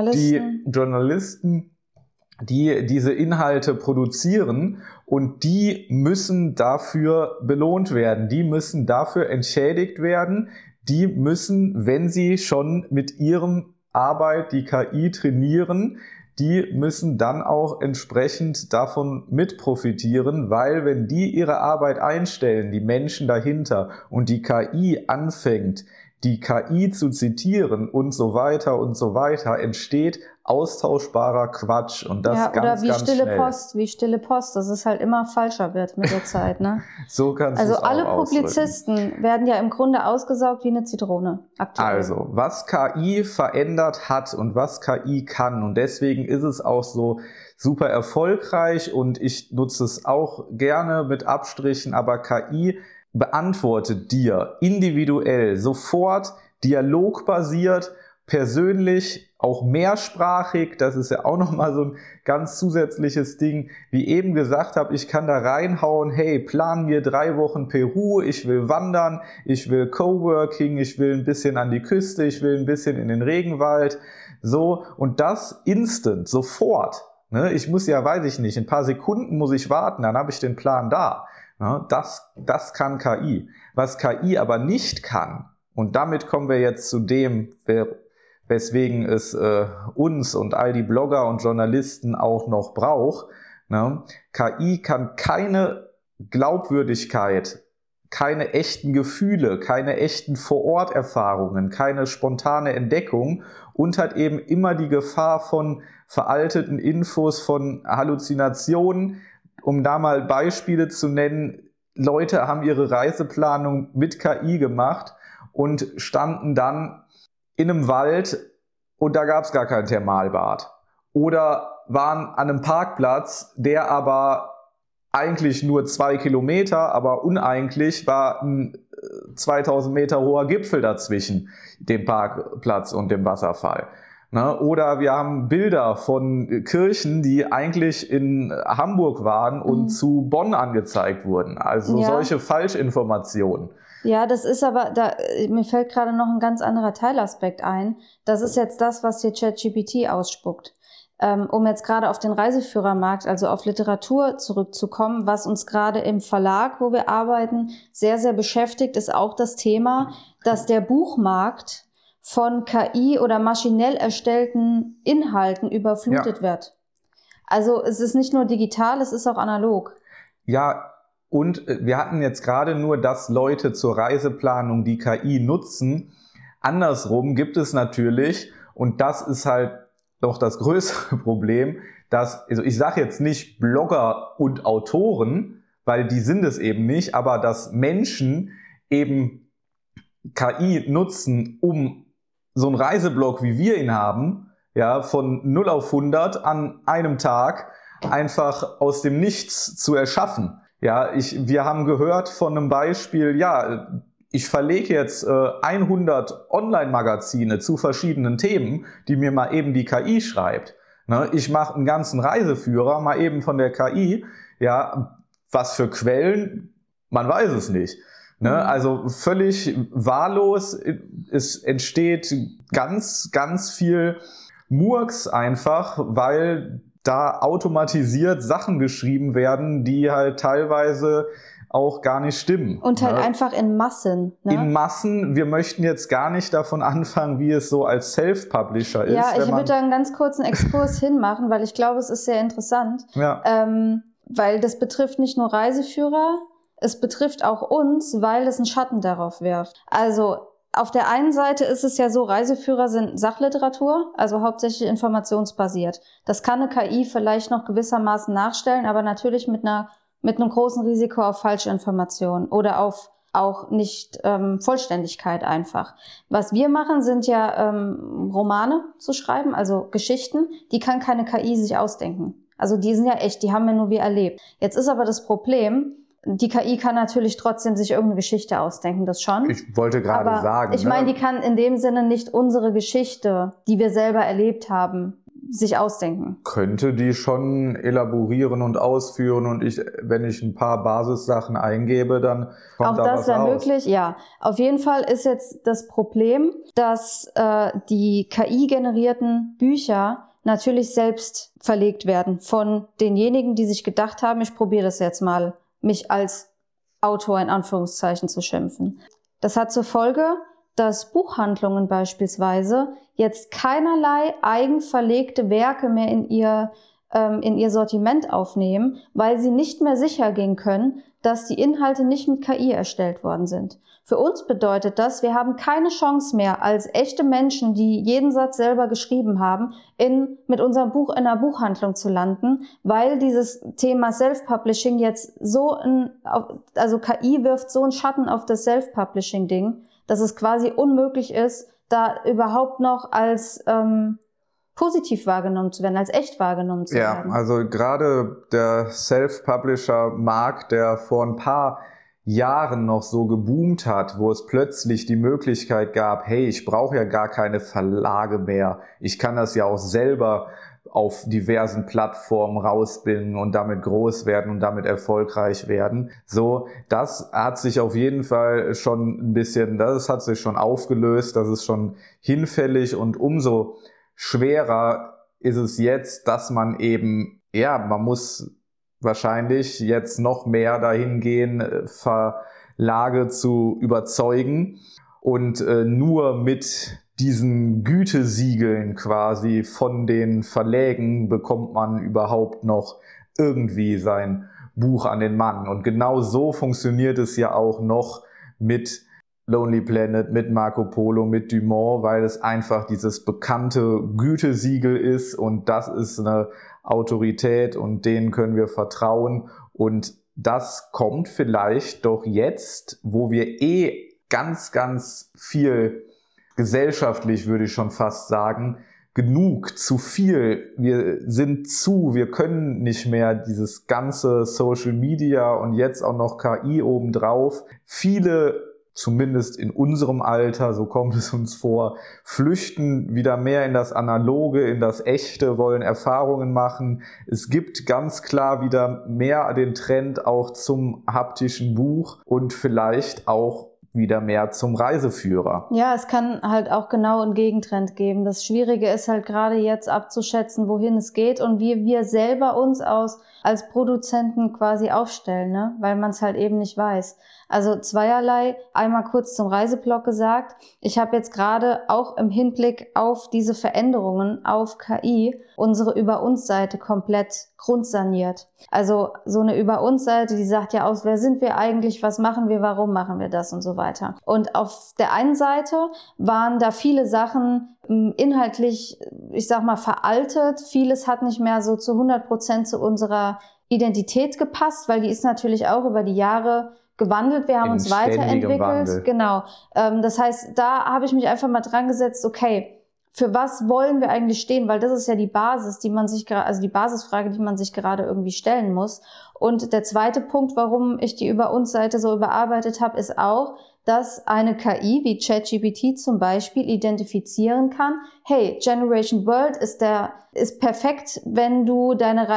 Journalisten, die diese Inhalte produzieren, und die müssen dafür belohnt werden, die müssen dafür entschädigt werden, die müssen, wenn sie schon mit ihrem Arbeit die KI trainieren, die müssen dann auch entsprechend davon mit profitieren, weil wenn die ihre Arbeit einstellen, die Menschen dahinter, und die KI anfängt, die KI zu zitieren und so weiter, entsteht austauschbarer Quatsch, und das ganz, oder ganz schnell. Wie stille Post, dass es halt immer falscher wird mit der Zeit, ne? So kannst du es auch Also alle ausdrücken. Publizisten werden ja im Grunde ausgesaugt wie eine Zitrone aktuell. Also, was KI verändert hat und was KI kann, und deswegen ist es auch so super erfolgreich, und ich nutze es auch gerne mit Abstrichen, aber KI beantwortet dir individuell, sofort, dialogbasiert, persönlich, auch mehrsprachig. Das ist ja auch nochmal so ein ganz zusätzliches Ding. Wie eben gesagt habe, ich kann da reinhauen, hey, plan mir 3 Wochen Peru, ich will wandern, ich will Coworking, ich will ein bisschen an die Küste, ich will ein bisschen in den Regenwald. So, und das instant, sofort. Ne? Ich muss ja, weiß ich nicht, ein paar Sekunden muss ich warten, dann habe ich den Plan da. Ja, das kann KI. Was KI aber nicht kann, und damit kommen wir jetzt zu dem, weswegen es uns und all die Blogger und Journalisten auch noch braucht. Ne? KI kann keine Glaubwürdigkeit, keine echten Gefühle, keine echten Vor-Ort-Erfahrungen, keine spontane Entdeckung und hat eben immer die Gefahr von veralteten Infos, von Halluzinationen. Um da mal Beispiele zu nennen, Leute haben ihre Reiseplanung mit KI gemacht und standen dann in einem Wald und da gab es gar kein Thermalbad. Oder waren an einem Parkplatz, der aber eigentlich nur 2 Kilometer, aber uneigentlich war ein 2000 Meter hoher Gipfel dazwischen dem Parkplatz und dem Wasserfall. Oder wir haben Bilder von Kirchen, die eigentlich in Hamburg waren und zu Bonn angezeigt wurden. Also solche Falschinformationen. Ja, das ist aber, mir fällt gerade noch ein ganz anderer Teilaspekt ein. Das ist jetzt das, was hier ChatGPT ausspuckt. Um jetzt gerade auf den Reiseführermarkt, also auf Literatur zurückzukommen, was uns gerade im Verlag, wo wir arbeiten, sehr, sehr beschäftigt, ist auch das Thema, dass der Buchmarkt von KI oder maschinell erstellten Inhalten überflutet wird. Also es ist nicht nur digital, es ist auch analog. Ja, und wir hatten jetzt gerade nur, dass Leute zur Reiseplanung die KI nutzen. Andersrum gibt es natürlich, und das ist halt noch das größere Problem, dass, also ich sage jetzt nicht Blogger und Autoren, weil die sind es eben nicht, aber dass Menschen eben KI nutzen, um so einen Reiseblog, wie wir ihn haben, ja, von 0 auf 100 an einem Tag einfach aus dem Nichts zu erschaffen. Ja, wir haben gehört von einem Beispiel, ja, ich verlege jetzt 100 Online-Magazine zu verschiedenen Themen, die mir mal eben die KI schreibt. Ne, ich mache einen ganzen Reiseführer mal eben von der KI, ja, was für Quellen, man weiß es nicht. Ne? Also völlig wahllos, es entsteht ganz, ganz viel Murks einfach, weil da automatisiert Sachen geschrieben werden, die halt teilweise auch gar nicht stimmen. Und halt einfach in Massen. Ne? In Massen. Wir möchten jetzt gar nicht davon anfangen, wie es so als Self-Publisher ist. Ja, ich würde da einen ganz kurzen Exkurs hinmachen, weil ich glaube, es ist sehr interessant. Ja. Weil das betrifft nicht nur Reiseführer, es betrifft auch uns, weil es einen Schatten darauf wirft. Also auf der einen Seite ist es ja so, Reiseführer sind Sachliteratur, also hauptsächlich informationsbasiert. Das kann eine KI vielleicht noch gewissermaßen nachstellen, aber natürlich mit einem großen Risiko auf Falschinformationen oder auf auch nicht Vollständigkeit einfach. Was wir machen, sind ja Romane zu schreiben, also Geschichten, die kann keine KI sich ausdenken. Also die sind ja echt, die haben ja nur wir erlebt. Jetzt ist aber das Problem, die KI kann natürlich trotzdem sich irgendeine Geschichte ausdenken, das schon. Ich wollte gerade sagen. Ich meine, die kann in dem Sinne nicht unsere Geschichte, die wir selber erlebt haben, sich ausdenken. Könnte die schon elaborieren und ausführen und wenn ich ein paar Basissachen eingebe, dann kommt da was raus. Auch das wäre möglich, ja. Auf jeden Fall ist jetzt das Problem, dass die KI-generierten Bücher natürlich selbst verlegt werden von denjenigen, die sich gedacht haben, ich probiere das jetzt mal, mich als Autor in Anführungszeichen zu schimpfen. Das hat zur Folge, dass Buchhandlungen beispielsweise jetzt keinerlei eigenverlegte Werke mehr in ihr Sortiment aufnehmen, weil sie nicht mehr sicher gehen können, dass die Inhalte nicht mit KI erstellt worden sind. Für uns bedeutet das, wir haben keine Chance mehr, als echte Menschen, die jeden Satz selber geschrieben haben, mit unserem Buch in einer Buchhandlung zu landen, weil dieses Thema Self-Publishing jetzt also KI wirft so einen Schatten auf das Self-Publishing-Ding, dass es quasi unmöglich ist, da überhaupt noch als positiv wahrgenommen zu werden, als echt wahrgenommen zu werden. Ja, also gerade der Self-Publisher-Markt, der vor ein paar Jahren noch so geboomt hat, wo es plötzlich die Möglichkeit gab, hey, ich brauche ja gar keine Verlage mehr. Ich kann das ja auch selber auf diversen Plattformen rausbinden und damit groß werden und damit erfolgreich werden. So, das hat sich auf jeden Fall schon ein bisschen, das hat sich schon aufgelöst, das ist schon hinfällig und umso schwerer ist es jetzt, dass man eben, ja, man muss wahrscheinlich jetzt noch mehr dahin gehen, Verlage zu überzeugen und nur mit diesen Gütesiegeln quasi von den Verlägen bekommt man überhaupt noch irgendwie sein Buch an den Mann. Und genau so funktioniert es ja auch noch mit Lonely Planet, mit Marco Polo, mit Dumont, weil es einfach dieses bekannte Gütesiegel ist und das ist eine Autorität und denen können wir vertrauen und das kommt vielleicht doch jetzt, wo wir ganz, ganz viel gesellschaftlich, würde ich schon fast sagen, genug, zu viel, wir können nicht mehr dieses ganze Social Media und jetzt auch noch KI obendrauf. Viele, zumindest in unserem Alter, so kommt es uns vor, flüchten wieder mehr in das Analoge, in das Echte, wollen Erfahrungen machen. Es gibt ganz klar wieder mehr den Trend auch zum haptischen Buch und vielleicht auch wieder mehr zum Reiseführer. Ja, es kann halt auch genau einen Gegentrend geben. Das Schwierige ist halt gerade jetzt abzuschätzen, wohin es geht und wie wir selber uns als Produzenten quasi aufstellen, ne? Weil man es halt eben nicht weiß. Also zweierlei, einmal kurz zum Reiseblog gesagt. Ich habe jetzt gerade auch im Hinblick auf diese Veränderungen auf KI unsere Über-uns-Seite komplett grundsaniert. Also so eine Über-uns-Seite, die sagt ja aus, wer sind wir eigentlich, was machen wir, warum machen wir das und so weiter. weiter. Und auf der einen Seite waren da viele Sachen inhaltlich, ich sag mal, veraltet. Vieles hat nicht mehr so zu 100% zu unserer Identität gepasst, weil die ist natürlich auch über die Jahre gewandelt. Wir haben uns weiterentwickelt. Wandel. Genau. Das heißt, da habe ich mich einfach mal dran gesetzt, okay, für was wollen wir eigentlich stehen? Weil das ist ja die Basis, die Basisfrage, die man sich gerade irgendwie stellen muss. Und der zweite Punkt, warum ich die Über-uns-Seite so überarbeitet habe, ist auch, dass eine KI wie ChatGPT zum Beispiel identifizieren kann, hey, Generation World ist perfekt, wenn du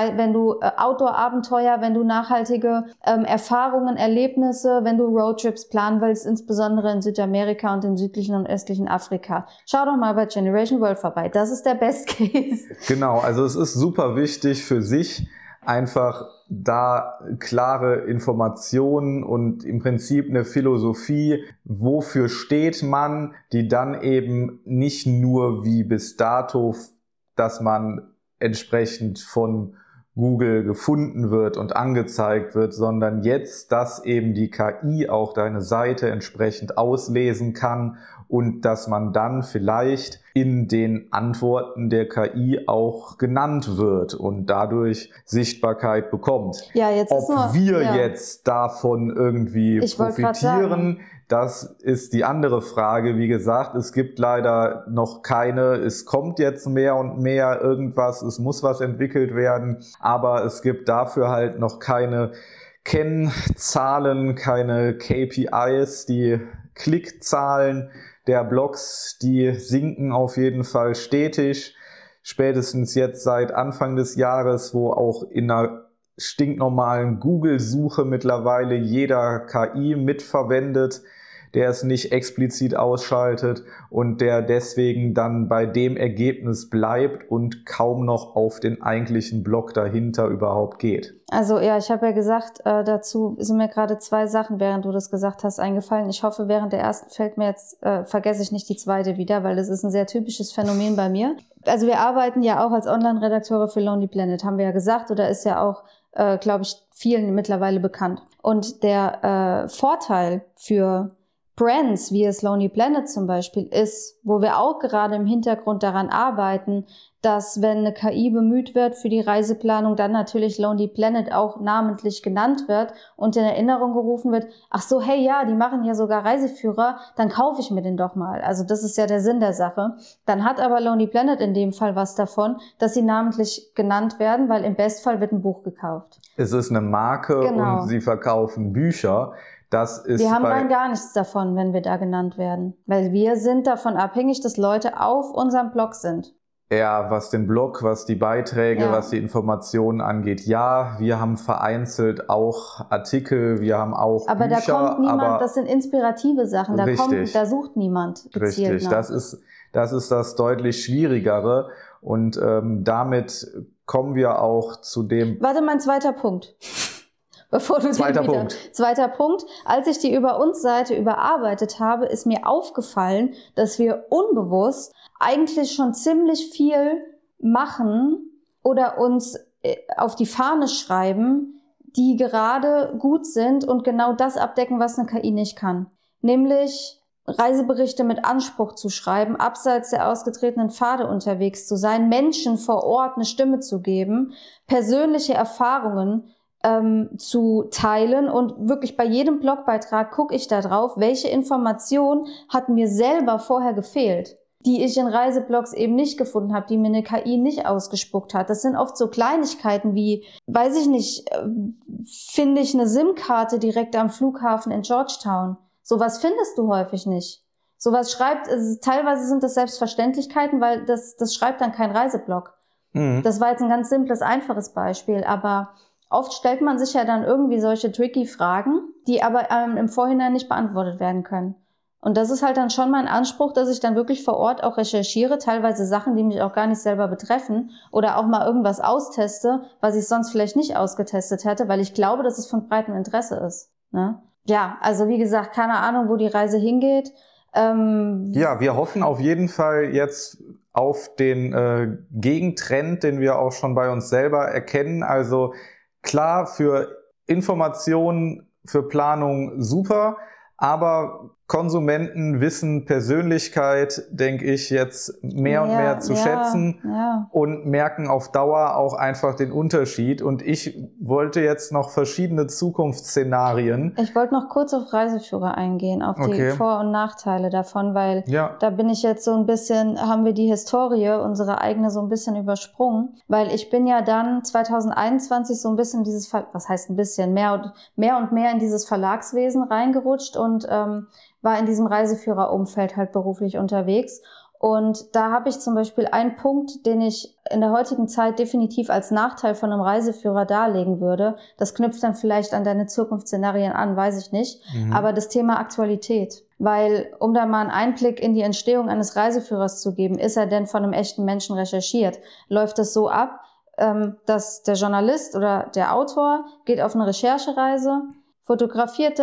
Outdoor-Abenteuer, wenn du nachhaltige Erfahrungen, Erlebnisse, wenn du Roadtrips planen willst, insbesondere in Südamerika und im südlichen und östlichen Afrika. Schau doch mal bei Generation World vorbei. Das ist der Best Case. Genau, also es ist super wichtig für sich, einfach da klare Informationen und im Prinzip eine Philosophie, wofür steht man, die dann eben nicht nur wie bis dato, dass man entsprechend von Google gefunden wird und angezeigt wird, sondern jetzt, dass eben die KI auch deine Seite entsprechend auslesen kann und dass man dann vielleicht in den Antworten der KI auch genannt wird und dadurch Sichtbarkeit bekommt. Ja, jetzt Ob wir jetzt davon irgendwie profitieren, das ist die andere Frage. Wie gesagt, es gibt leider noch keine, es kommt jetzt mehr und mehr irgendwas, es muss was entwickelt werden, aber es gibt dafür halt noch keine Kennzahlen, keine KPIs, die Klickzahlen der Blogs, die sinken auf jeden Fall stetig, spätestens jetzt seit Anfang des Jahres, wo auch in einer stinknormalen Google-Suche mittlerweile jeder KI mitverwendet, der es nicht explizit ausschaltet und der deswegen dann bei dem Ergebnis bleibt und kaum noch auf den eigentlichen Blog dahinter überhaupt geht. Also ja, ich habe ja gesagt, dazu sind mir gerade 2 Sachen, während du das gesagt hast, eingefallen. Ich hoffe, während der ersten fällt mir jetzt, vergesse ich nicht die zweite wieder, weil das ist ein sehr typisches Phänomen bei mir. Also wir arbeiten ja auch als Online-Redakteure für Lonely Planet, haben wir ja gesagt, oder ist ja auch, glaube ich, vielen mittlerweile bekannt. Und der Vorteil für Brands, wie es Lonely Planet zum Beispiel ist, wo wir auch gerade im Hintergrund daran arbeiten, dass, wenn eine KI bemüht wird für die Reiseplanung, dann natürlich Lonely Planet auch namentlich genannt wird und in Erinnerung gerufen wird, ach so, hey, ja, die machen ja sogar Reiseführer, dann kaufe ich mir den doch mal. Also das ist ja der Sinn der Sache. Dann hat aber Lonely Planet in dem Fall was davon, dass sie namentlich genannt werden, weil im Bestfall wird ein Buch gekauft. Es ist eine Marke und sie verkaufen Bücher. Wir haben rein gar nichts davon, wenn wir da genannt werden. Weil wir sind davon abhängig, dass Leute auf unserem Blog sind. Ja, was den Blog, was die Beiträge, was die Informationen angeht. Ja, wir haben vereinzelt auch Artikel, wir haben auch Bücher. Aber da kommt niemand, das sind inspirative Sachen, da sucht niemand gezielt richtig, nach. Das ist das deutlich Schwierigere und damit kommen wir auch zu dem... Warte, mein zweiter Punkt. Zweiter Punkt. Als ich die Über-uns-Seite überarbeitet habe, ist mir aufgefallen, dass wir unbewusst eigentlich schon ziemlich viel machen oder uns auf die Fahne schreiben, die gerade gut sind und genau das abdecken, was eine KI nicht kann. Nämlich Reiseberichte mit Anspruch zu schreiben, abseits der ausgetretenen Pfade unterwegs zu sein, Menschen vor Ort eine Stimme zu geben, persönliche Erfahrungen zu teilen, und wirklich bei jedem Blogbeitrag gucke ich da drauf, welche Information hat mir selber vorher gefehlt, die ich in Reiseblogs eben nicht gefunden habe, die mir eine KI nicht ausgespuckt hat. Das sind oft so Kleinigkeiten wie, weiß ich nicht, finde ich eine SIM-Karte direkt am Flughafen in Georgetown. Sowas findest du häufig nicht. Sowas teilweise sind das Selbstverständlichkeiten, weil das schreibt dann kein Reiseblog. Mhm. Das war jetzt ein ganz simples, einfaches Beispiel, aber oft stellt man sich ja dann irgendwie solche tricky Fragen, die aber im Vorhinein nicht beantwortet werden können. Und das ist halt dann schon mein Anspruch, dass ich dann wirklich vor Ort auch recherchiere, teilweise Sachen, die mich auch gar nicht selber betreffen, oder auch mal irgendwas austeste, was ich sonst vielleicht nicht ausgetestet hätte, weil ich glaube, dass es von breitem Interesse ist. Ne? Ja, also wie gesagt, keine Ahnung, wo die Reise hingeht. Ja, wir hoffen auf jeden Fall jetzt auf den Gegentrend, den wir auch schon bei uns selber erkennen. Also klar, für Informationen, für Planung super, aber Konsumenten wissen Persönlichkeit, denke ich, jetzt mehr und mehr zu schätzen und merken auf Dauer auch einfach den Unterschied. Und ich wollte jetzt noch verschiedene Zukunftsszenarien. Ich wollte noch kurz auf Reiseführer eingehen, auf die Vor- und Nachteile davon, weil da bin ich jetzt so ein bisschen, haben wir die Historie, unsere eigene so ein bisschen übersprungen, weil ich bin ja dann 2021 so ein bisschen was heißt ein bisschen, mehr und mehr in dieses Verlagswesen reingerutscht und war in diesem Reiseführerumfeld halt beruflich unterwegs. Und da habe ich zum Beispiel einen Punkt, den ich in der heutigen Zeit definitiv als Nachteil von einem Reiseführer darlegen würde. Das knüpft dann vielleicht an deine Zukunftsszenarien an, weiß ich nicht. Aber das Thema Aktualität. Weil, um da mal einen Einblick in die Entstehung eines Reiseführers zu geben, ist er denn von einem echten Menschen recherchiert? Läuft es so ab, dass der Journalist oder der Autor geht auf eine Recherchereise, fotografiert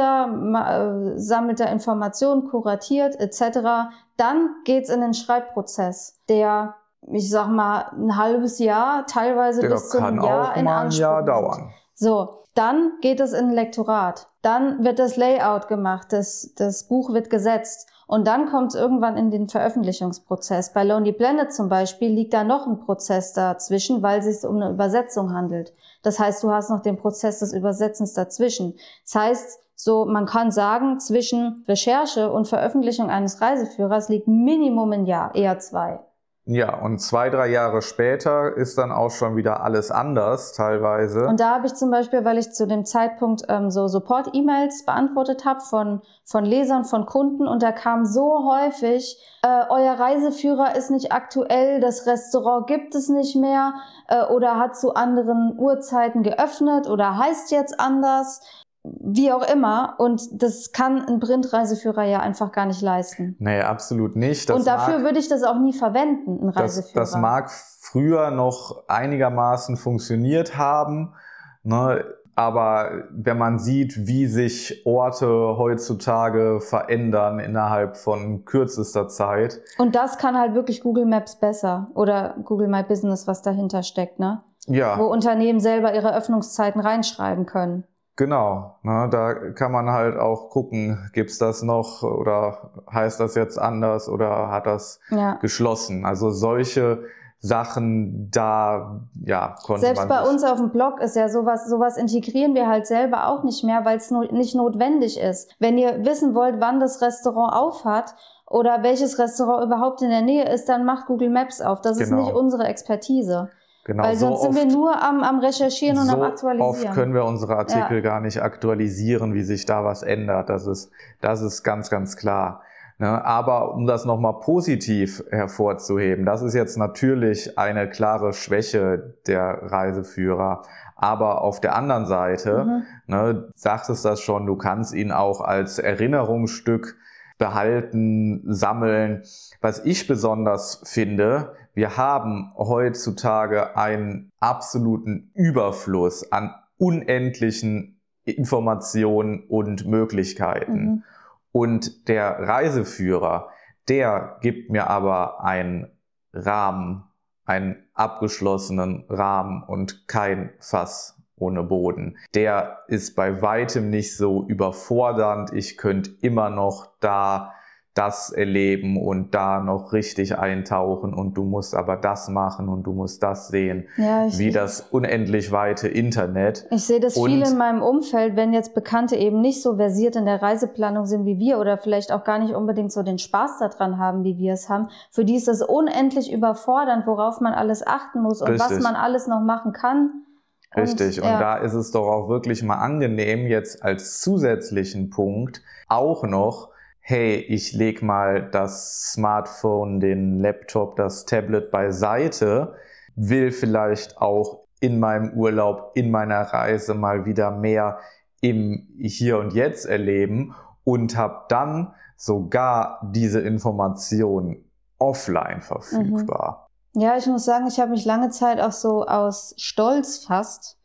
da, sammelt da Informationen, kuratiert etc. Dann geht's in den Schreibprozess, der, ich sag mal, ein halbes Jahr, teilweise bis zu einem Jahr in Anspruch dauern. So, dann geht es in ein Lektorat. Dann wird das Layout gemacht, das Buch wird gesetzt. Und dann kommt es irgendwann in den Veröffentlichungsprozess. Bei Lonely Planet zum Beispiel liegt da noch ein Prozess dazwischen, weil es sich um eine Übersetzung handelt. Das heißt, du hast noch den Prozess des Übersetzens dazwischen. Das heißt, so, man kann sagen, zwischen Recherche und Veröffentlichung eines Reiseführers liegt Minimum ein Jahr, eher 2. Ja, und 2-3 Jahre später ist dann auch schon wieder alles anders teilweise. Und da habe ich zum Beispiel, weil ich zu dem Zeitpunkt so Support-E-Mails beantwortet habe von Lesern, von Kunden, und da kam so häufig, euer Reiseführer ist nicht aktuell, das Restaurant gibt es nicht mehr oder hat zu anderen Uhrzeiten geöffnet oder heißt jetzt anders. Wie auch immer. Und das kann ein Printreiseführer ja einfach gar nicht leisten. Nee, absolut nicht. Und dafür würde ich das auch nie verwenden, ein Reiseführer. Das mag früher noch einigermaßen funktioniert haben, ne? Aber wenn man sieht, wie sich Orte heutzutage verändern innerhalb von kürzester Zeit. Und das kann halt wirklich Google Maps besser oder Google My Business, was dahinter steckt, ne? Ja. Wo Unternehmen selber ihre Öffnungszeiten reinschreiben können. Genau, ne, da kann man halt auch gucken, gibt's das noch oder heißt das jetzt anders oder hat das geschlossen? Also solche Sachen, da konnte selbst man bei uns auf dem Blog ist ja sowas integrieren wir halt selber auch nicht mehr, weil es nicht notwendig ist. Wenn ihr wissen wollt, wann das Restaurant auf hat oder welches Restaurant überhaupt in der Nähe ist, dann macht Google Maps auf. Das ist nicht unsere Expertise. Genau, weil sonst sind wir nur am Recherchieren und am Aktualisieren. Oft können wir unsere Artikel gar nicht aktualisieren, wie sich da was ändert. Das ist ganz, ganz klar. Ne? Aber um das nochmal positiv hervorzuheben, das ist jetzt natürlich eine klare Schwäche der Reiseführer. Aber auf der anderen Seite, sagtest das schon, du kannst ihn auch als Erinnerungsstück behalten, sammeln. Was ich besonders finde, wir haben heutzutage einen absoluten Überfluss an unendlichen Informationen und Möglichkeiten. Und der Reiseführer, der gibt mir aber einen Rahmen, einen abgeschlossenen Rahmen und kein Fass ohne Boden. Der ist bei weitem nicht so überfordernd. Ich könnte immer noch da das erleben und da noch richtig eintauchen und du musst aber das machen und du musst das sehen, wie das unendlich weite Internet. Ich sehe das viel in meinem Umfeld, wenn jetzt Bekannte eben nicht so versiert in der Reiseplanung sind wie wir oder vielleicht auch gar nicht unbedingt so den Spaß daran haben, wie wir es haben. Für die ist das unendlich überfordernd, worauf man alles achten muss und was man alles noch machen kann. Richtig, und da ist es doch auch wirklich mal angenehm, jetzt als zusätzlichen Punkt auch noch, hey, ich leg mal das Smartphone, den Laptop, das Tablet beiseite, will vielleicht auch in meinem Urlaub, in meiner Reise mal wieder mehr im Hier und Jetzt erleben und habe dann sogar diese Information offline verfügbar. Ja, ich muss sagen, ich habe mich lange Zeit auch so aus Stolz fast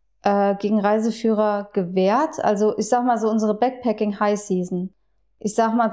gegen Reiseführer gewehrt. Also ich sag mal so unsere Backpacking High Season. Ich sag mal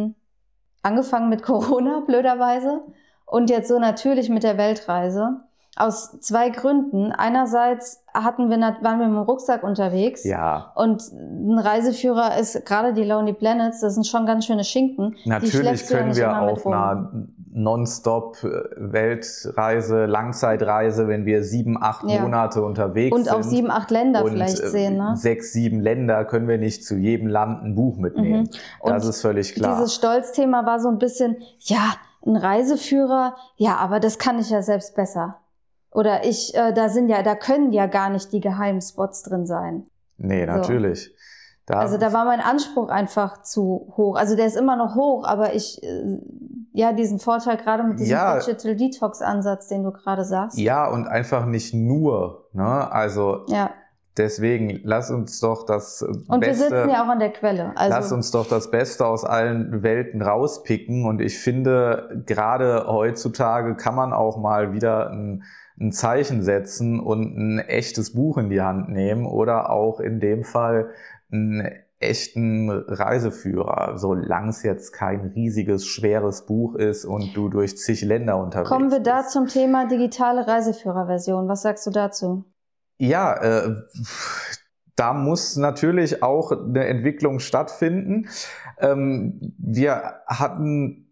angefangen mit Corona, blöderweise, und jetzt so natürlich mit der Weltreise. Aus 2 Gründen. Einerseits waren wir mit dem Rucksack unterwegs. Ja. Und ein Reiseführer ist, gerade die Lonely Planets, das sind schon ganz schöne Schinken. Natürlich können wir auf einer Non-Stop-Weltreise, Langzeitreise, wenn wir 7, 8 Monate unterwegs sind. Und auch 7, 8 Länder vielleicht sehen. Ne? 6, 7 Länder können wir nicht zu jedem Land ein Buch mitnehmen. Das ist völlig klar. Dieses Stolzthema war so ein bisschen, ja, ein Reiseführer, ja, aber das kann ich ja selbst besser. Oder da können ja gar nicht die Geheimspots drin sein. Nee, natürlich. So. Also da war mein Anspruch einfach zu hoch. Also der ist immer noch hoch, aber diesen Vorteil gerade mit diesem Digital Detox Ansatz, den du gerade sagst. Ja, und einfach nicht nur, ne? Also deswegen lass uns doch das Und Beste, wir sitzen ja auch an der Quelle. Also lass uns doch das Beste aus allen Welten rauspicken. Und ich finde, gerade heutzutage kann man auch mal wieder ein Zeichen setzen und ein echtes Buch in die Hand nehmen oder auch in dem Fall einen echten Reiseführer, solange es jetzt kein riesiges, schweres Buch ist und du durch zig Länder unterwegs bist. Kommen wir da zum Thema digitale Reiseführerversion. Was sagst du dazu? Ja, da muss natürlich auch eine Entwicklung stattfinden. Wir haben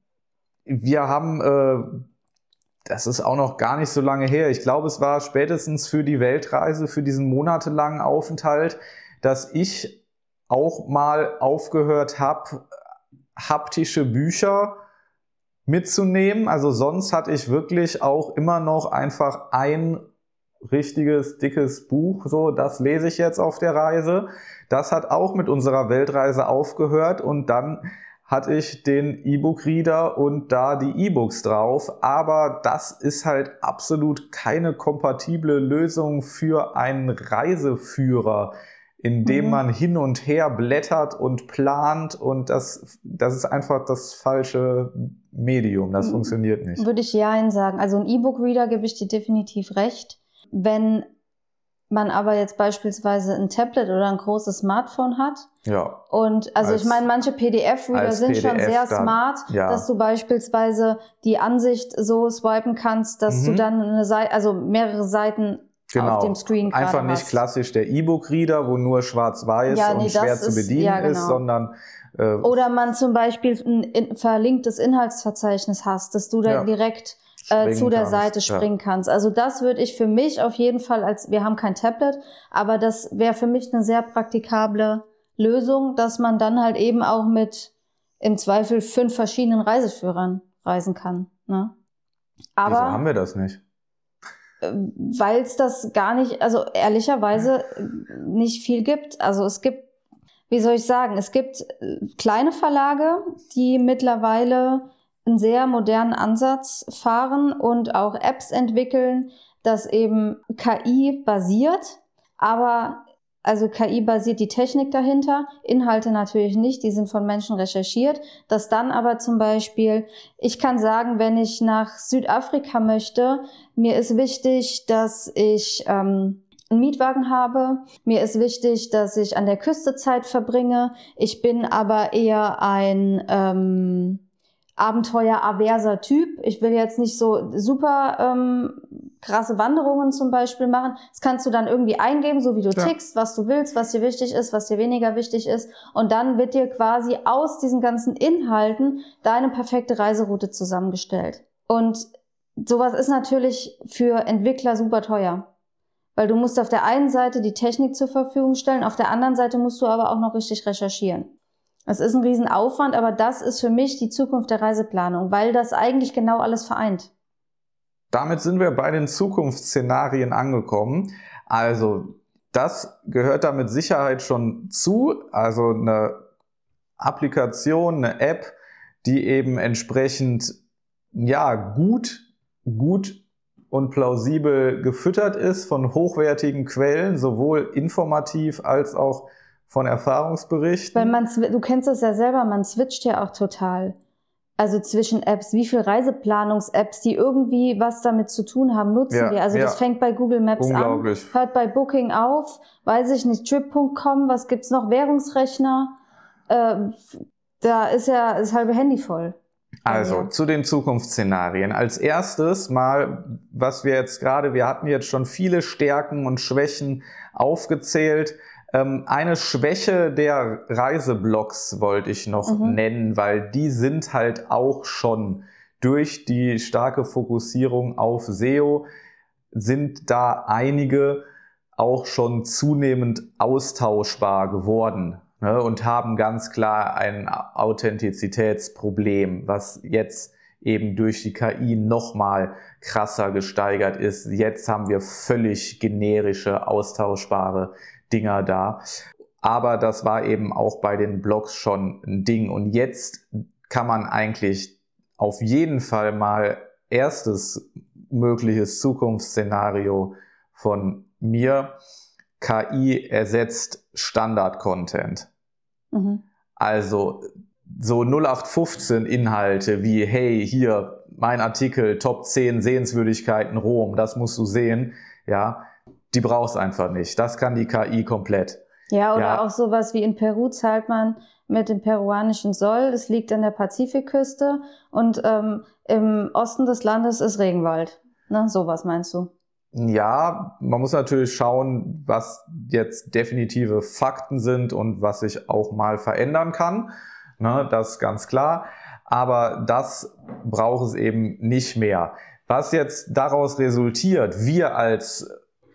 das ist auch noch gar nicht so lange her. Ich glaube, es war spätestens für die Weltreise, für diesen monatelangen Aufenthalt, dass ich auch mal aufgehört habe, haptische Bücher mitzunehmen. Also sonst hatte ich wirklich auch immer noch einfach ein richtiges, dickes Buch. So, das lese ich jetzt auf der Reise. Das hat auch mit unserer Weltreise aufgehört und dann hatte ich den E-Book-Reader und da die E-Books drauf, aber das ist halt absolut keine kompatible Lösung für einen Reiseführer, in dem man hin und her blättert und plant und das ist einfach das falsche Medium, das funktioniert nicht. Würde ich Jein sagen. Also ein E-Book-Reader gebe ich dir definitiv recht. Wenn man aber jetzt beispielsweise ein Tablet oder ein großes Smartphone hat. Ja. Und also ich meine, manche PDF-Reader sind schon sehr smart, dass du beispielsweise die Ansicht so swipen kannst, dass du dann eine Seite, also mehrere Seiten auf dem Screen gerade einfach nicht hast. Klassisch der E-Book-Reader, wo nur schwarz-weiß und schwer zu bedienen ist, sondern oder man zum Beispiel ein verlinktes Inhaltsverzeichnis hast, dass du dann direkt zu der Seite springen kannst. Also das würde ich für mich auf jeden Fall wir haben kein Tablet, aber das wäre für mich eine sehr praktikable Lösung, dass man dann halt eben auch mit im Zweifel 5 verschiedenen Reiseführern reisen kann. Ne? Aber wieso haben wir das nicht? Weil es das gar nicht, also ehrlicherweise nicht viel gibt. Also es gibt, wie soll ich sagen, es gibt kleine Verlage, die mittlerweile einen sehr modernen Ansatz fahren und auch Apps entwickeln, das eben KI basiert, aber also KI basiert die Technik dahinter, Inhalte natürlich nicht, die sind von Menschen recherchiert, dass dann aber zum Beispiel, ich kann sagen, wenn ich nach Südafrika möchte, mir ist wichtig, dass ich einen Mietwagen habe, mir ist wichtig, dass ich an der Küste Zeit verbringe, ich bin aber eher ein abenteueraverser Typ. Ich will jetzt nicht so super krasse Wanderungen zum Beispiel machen. Das kannst du dann irgendwie eingeben, so wie du tickst, was du willst, was dir wichtig ist, was dir weniger wichtig ist. Und dann wird dir quasi aus diesen ganzen Inhalten deine perfekte Reiseroute zusammengestellt. Und sowas ist natürlich für Entwickler super teuer. Weil du musst auf der einen Seite die Technik zur Verfügung stellen, auf der anderen Seite musst du aber auch noch richtig recherchieren. Es ist ein Riesenaufwand, aber das ist für mich die Zukunft der Reiseplanung, weil das eigentlich genau alles vereint. Damit sind wir bei den Zukunftsszenarien angekommen. Also das gehört da mit Sicherheit schon zu. Also eine Applikation, eine App, die eben entsprechend gut und plausibel gefüttert ist von hochwertigen Quellen, sowohl informativ als auch von Erfahrungsberichten. Weil du kennst das ja selber, man switcht ja auch total. Also zwischen Apps, wie viele Reiseplanungs-Apps, die irgendwie was damit zu tun haben, nutzen wir. Also das fängt bei Google Maps an, hört bei Booking auf, weiß ich nicht, Trip.com, was gibt's noch, Währungsrechner, da ist ja das halbe Handy voll. Also, zu den Zukunftsszenarien. Als erstes mal, wir hatten jetzt schon viele Stärken und Schwächen aufgezählt. Eine Schwäche der Reiseblogs wollte ich noch nennen, weil die sind halt auch schon durch die starke Fokussierung auf SEO, sind da einige auch schon zunehmend austauschbar geworden, ne, und haben ganz klar ein Authentizitätsproblem, was jetzt eben durch die KI nochmal krasser gesteigert ist. Jetzt haben wir völlig generische, austauschbare Dinger da. Aber das war eben auch bei den Blogs schon ein Ding. Und jetzt kann man eigentlich auf jeden Fall mal erstes mögliches Zukunftsszenario von mir: KI ersetzt Standard-Content. Also so 0815 Inhalte wie, hey, hier mein Artikel, Top 10 Sehenswürdigkeiten Rom, das musst du sehen, ja, die brauchst einfach nicht. Das kann die KI komplett. Ja, oder auch sowas wie in Peru zahlt man mit dem peruanischen Soll. Das liegt an der Pazifikküste und im Osten des Landes ist Regenwald. Ne, sowas meinst du? Ja, man muss natürlich schauen, was jetzt definitive Fakten sind und was sich auch mal verändern kann. Ne, das ist ganz klar. Aber das braucht es eben nicht mehr. Was jetzt daraus resultiert, wir als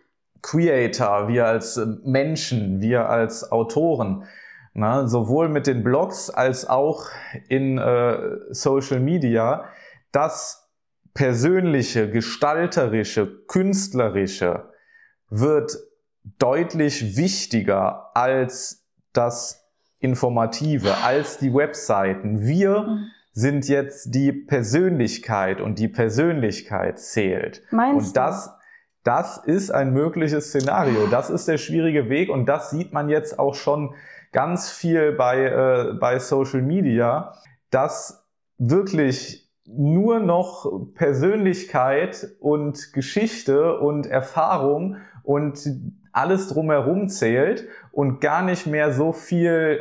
Creator, wir als Menschen, wir als Autoren, ne, sowohl mit den Blogs als auch in Social Media, das Persönliche, Gestalterische, Künstlerische wird deutlich wichtiger als das Informative, als die Webseiten. Wir sind jetzt die Persönlichkeit und die Persönlichkeit zählt. Meinst du? Das ist ein mögliches Szenario. Das ist der schwierige Weg und das sieht man jetzt auch schon ganz viel bei Social Media, dass wirklich nur noch Persönlichkeit und Geschichte und Erfahrung und alles drumherum zählt und gar nicht mehr so viel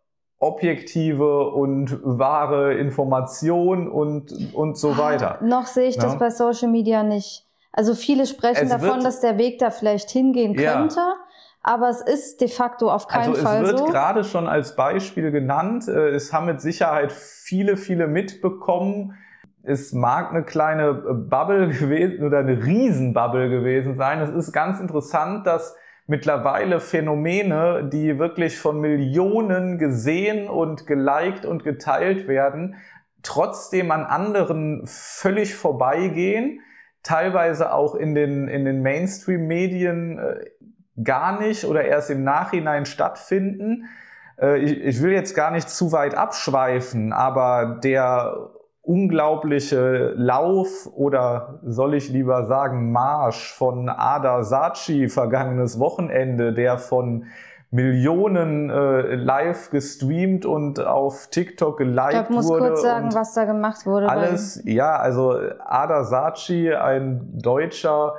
objektive und wahre Information und so weiter. Noch sehe ich das bei Social Media nicht. Also viele sprechen davon, dass der Weg da vielleicht hingehen könnte, aber es ist de facto auf keinen Fall so. Es wird gerade schon als Beispiel genannt. Es haben mit Sicherheit viele mitbekommen. Es mag eine kleine Bubble gewesen oder eine Riesenbubble gewesen sein. Es ist ganz interessant, dass mittlerweile Phänomene, die wirklich von Millionen gesehen und geliked und geteilt werden, trotzdem an anderen völlig vorbeigehen, teilweise auch in den Mainstream-Medien gar nicht oder erst im Nachhinein stattfinden. Ich will jetzt gar nicht zu weit abschweifen, aber der unglaubliche Lauf oder soll ich lieber sagen Marsch von Ada Saatchi vergangenes Wochenende, der von Millionen live gestreamt und auf TikTok geliked wurde. Ich muss kurz sagen, was da gemacht wurde. Alles, ja, also Ada Saatchi, ein deutscher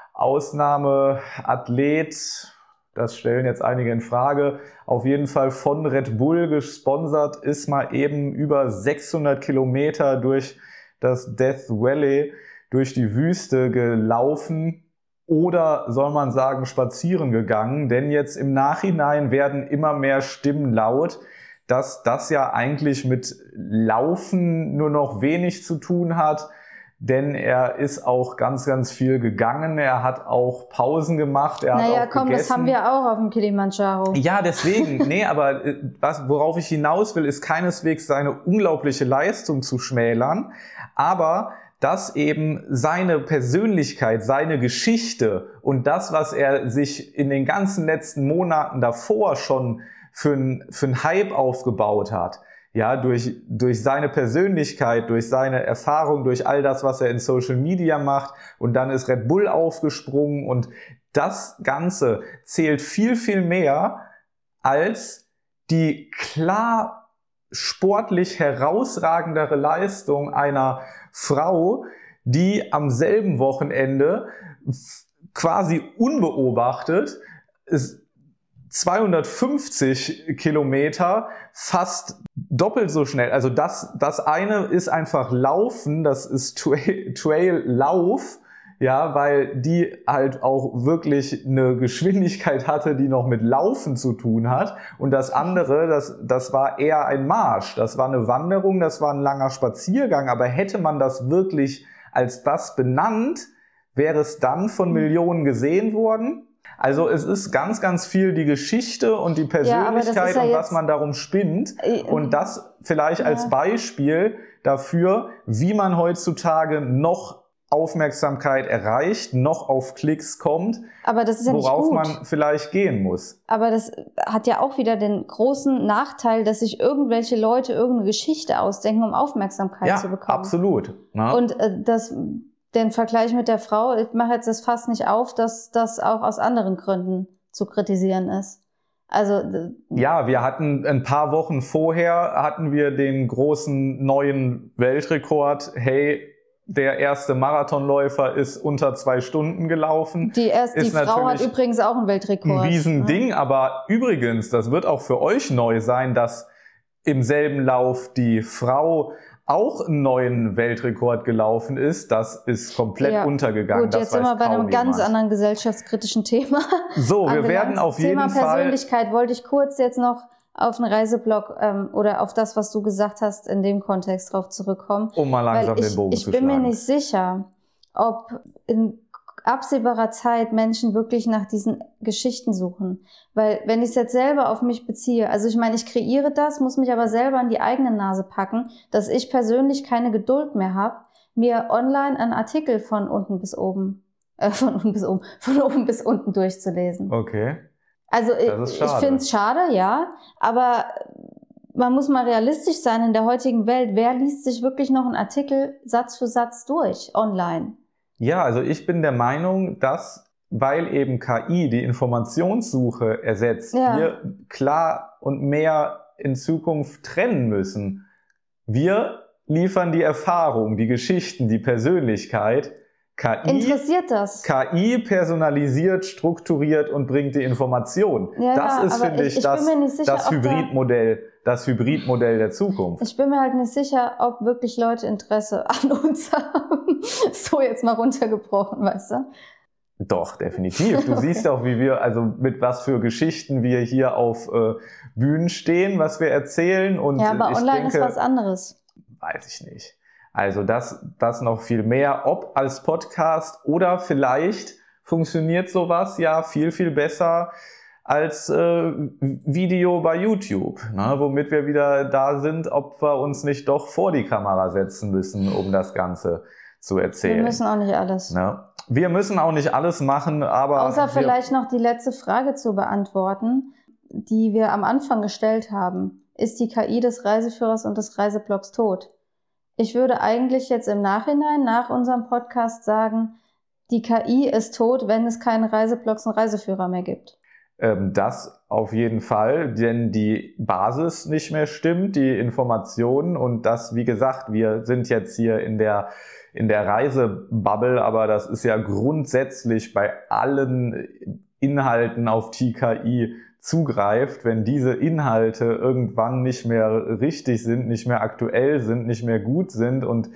Ausnahmeathlet, das stellen jetzt einige in Frage, auf jeden Fall von Red Bull gesponsert, ist mal eben über 600 Kilometer durch das Death Valley, durch die Wüste gelaufen. Oder soll man sagen, spazieren gegangen, denn jetzt im Nachhinein werden immer mehr Stimmen laut, dass das ja eigentlich mit Laufen nur noch wenig zu tun hat, denn er ist auch ganz viel gegangen, er hat auch Pausen gemacht, er hat auch gegessen. Das haben wir auch auf dem Kilimanjaro. Ja, deswegen, aber worauf ich hinaus will, ist keineswegs seine unglaubliche Leistung zu schmälern, aber dass eben seine Persönlichkeit, seine Geschichte und das, was er sich in den ganzen letzten Monaten davor schon für einen Hype aufgebaut hat, ja, durch seine Persönlichkeit, durch seine Erfahrung, durch all das, was er in Social Media macht, und dann ist Red Bull aufgesprungen und das Ganze zählt viel mehr als die klar sportlich herausragendere Leistung einer Frau, die am selben Wochenende quasi unbeobachtet 250 Kilometer fast doppelt so schnell. Also das eine ist einfach Laufen, das ist Traillauf, ja, weil die halt auch wirklich eine Geschwindigkeit hatte, die noch mit Laufen zu tun hat. Und das andere, das war eher ein Marsch, das war eine Wanderung, das war ein langer Spaziergang. Aber hätte man das wirklich als das benannt, wäre es dann von Millionen gesehen worden. Also es ist ganz, ganz viel die Geschichte und die Persönlichkeit und was man darum spinnt. Und das vielleicht als Beispiel dafür, wie man heutzutage noch Aufmerksamkeit erreicht, noch auf Klicks kommt, aber das ist ja worauf nicht gut. Man vielleicht gehen muss. Aber das hat ja auch wieder den großen Nachteil, dass sich irgendwelche Leute irgendeine Geschichte ausdenken, um Aufmerksamkeit zu bekommen. Ja, absolut. Na? Und den Vergleich mit der Frau, ich mache jetzt das Fass nicht auf, dass das auch aus anderen Gründen zu kritisieren ist. Also ja, wir hatten ein paar Wochen vorher den großen neuen Weltrekord. Hey, der erste Marathonläufer ist unter 2 Stunden gelaufen. Die Frau hat übrigens auch einen Weltrekord. Ein Riesending, aber übrigens, das wird auch für euch neu sein, dass im selben Lauf die Frau auch einen neuen Weltrekord gelaufen ist. Das ist komplett untergegangen. Gut, jetzt sind wir bei einem ganz anderen gesellschaftskritischen Thema. So, wir werden auf jeden Fall... Thema Persönlichkeit wollte ich kurz jetzt noch auf den Reiseblog oder auf das, was du gesagt hast, in dem Kontext drauf zurückkommen. Um mal langsam den Bogen zu schlagen. Ich bin mir nicht sicher, ob in absehbarer Zeit Menschen wirklich nach diesen Geschichten suchen. Weil wenn ich es jetzt selber auf mich beziehe, also ich meine, ich kreiere das, muss mich aber selber an die eigene Nase packen, dass ich persönlich keine Geduld mehr habe, mir online einen Artikel von oben bis unten durchzulesen. Okay. Also ich finde es schade, ja, aber man muss mal realistisch sein in der heutigen Welt. Wer liest sich wirklich noch einen Artikel Satz für Satz durch online? Ja, also ich bin der Meinung, dass, weil eben KI die Informationssuche ersetzt, wir klar und mehr in Zukunft trennen müssen. Wir liefern die Erfahrung, die Geschichten, die Persönlichkeit. Interessiert das? KI personalisiert, strukturiert und bringt die Information. Ja, das ist, finde ich, das Hybridmodell der Zukunft. Ich bin mir halt nicht sicher, ob wirklich Leute Interesse an uns haben. So jetzt mal runtergebrochen, weißt du? Doch, definitiv. Du siehst auch, wie wir, also mit was für Geschichten wir hier auf Bühnen stehen, was wir erzählen. Und ja, aber online ist was anderes. Weiß ich nicht. Also das noch viel mehr, ob als Podcast oder vielleicht funktioniert sowas ja viel, viel besser als Video bei YouTube, ne? Womit wir wieder da sind, ob wir uns nicht doch vor die Kamera setzen müssen, um das Ganze zu erzählen. Wir müssen auch nicht alles. Ne? Wir müssen auch nicht alles machen, aber... Außer vielleicht noch die letzte Frage zu beantworten, die wir am Anfang gestellt haben. Ist die KI des Reiseführers und des Reiseblogs tot? Ich würde eigentlich jetzt im Nachhinein, nach unserem Podcast sagen, die KI ist tot, wenn es keine Reiseblogs und Reiseführer mehr gibt. Das auf jeden Fall, denn die Basis nicht mehr stimmt, die Informationen und das, wie gesagt, wir sind jetzt hier in der Reisebubble, aber das ist ja grundsätzlich bei allen Inhalten, auf die KI zugreift, wenn diese Inhalte irgendwann nicht mehr richtig sind, nicht mehr aktuell sind, nicht mehr gut sind und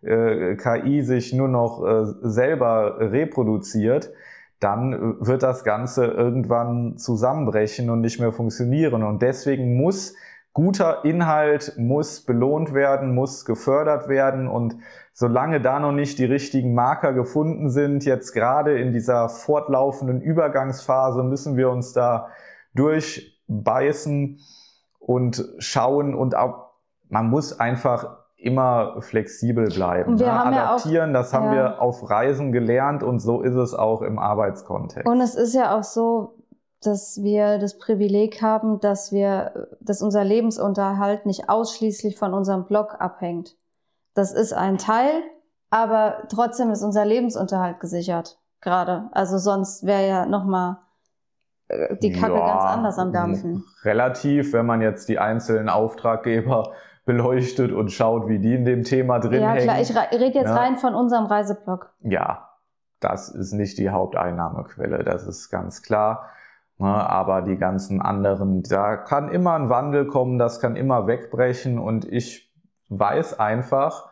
KI sich nur noch selber reproduziert, dann wird das Ganze irgendwann zusammenbrechen und nicht mehr funktionieren. Und deswegen muss guter Inhalt muss belohnt werden, muss gefördert werden. Und solange da noch nicht die richtigen Marker gefunden sind, jetzt gerade in dieser fortlaufenden Übergangsphase, müssen wir uns da durchbeißen und schauen. Und auch, man muss einfach immer flexibel bleiben. Wir haben adaptieren, das haben wir auf Reisen gelernt und so ist es auch im Arbeitskontext. Und es ist ja auch so, dass wir das Privileg haben, dass unser Lebensunterhalt nicht ausschließlich von unserem Blog abhängt. Das ist ein Teil, aber trotzdem ist unser Lebensunterhalt gesichert, gerade. Also sonst wäre ja nochmal die Kacke ganz anders am Dampfen. Relativ, wenn man jetzt die einzelnen Auftraggeber beleuchtet und schaut, wie die in dem Thema drin hängen. Ja klar, ich rede jetzt rein von unserem Reiseblog. Ja, das ist nicht die Haupteinnahmequelle, das ist ganz klar. Ne? Aber die ganzen anderen, da kann immer ein Wandel kommen, das kann immer wegbrechen und ich weiß einfach,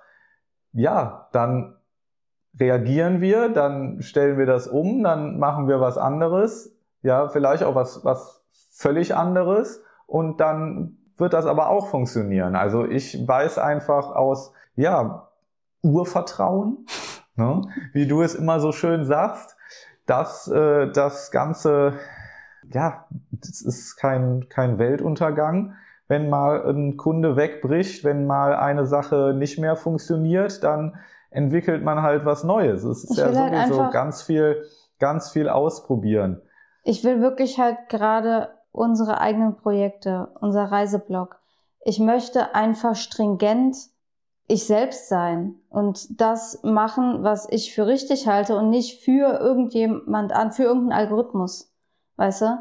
ja, dann reagieren wir, dann stellen wir das um, dann machen wir was anderes, ja, vielleicht auch was völlig anderes und dann wird das aber auch funktionieren. Also ich weiß einfach aus, ja, Urvertrauen, ne, wie du es immer so schön sagst, dass das Ganze, ja, das ist kein Weltuntergang. Wenn mal ein Kunde wegbricht, wenn mal eine Sache nicht mehr funktioniert, dann entwickelt man halt was Neues. Es ist ja sowieso ganz viel ausprobieren. Ich will wirklich halt gerade unsere eigenen Projekte, unser Reiseblog. Ich möchte einfach stringent ich selbst sein und das machen, was ich für richtig halte und nicht für für irgendeinen Algorithmus. Weißt du?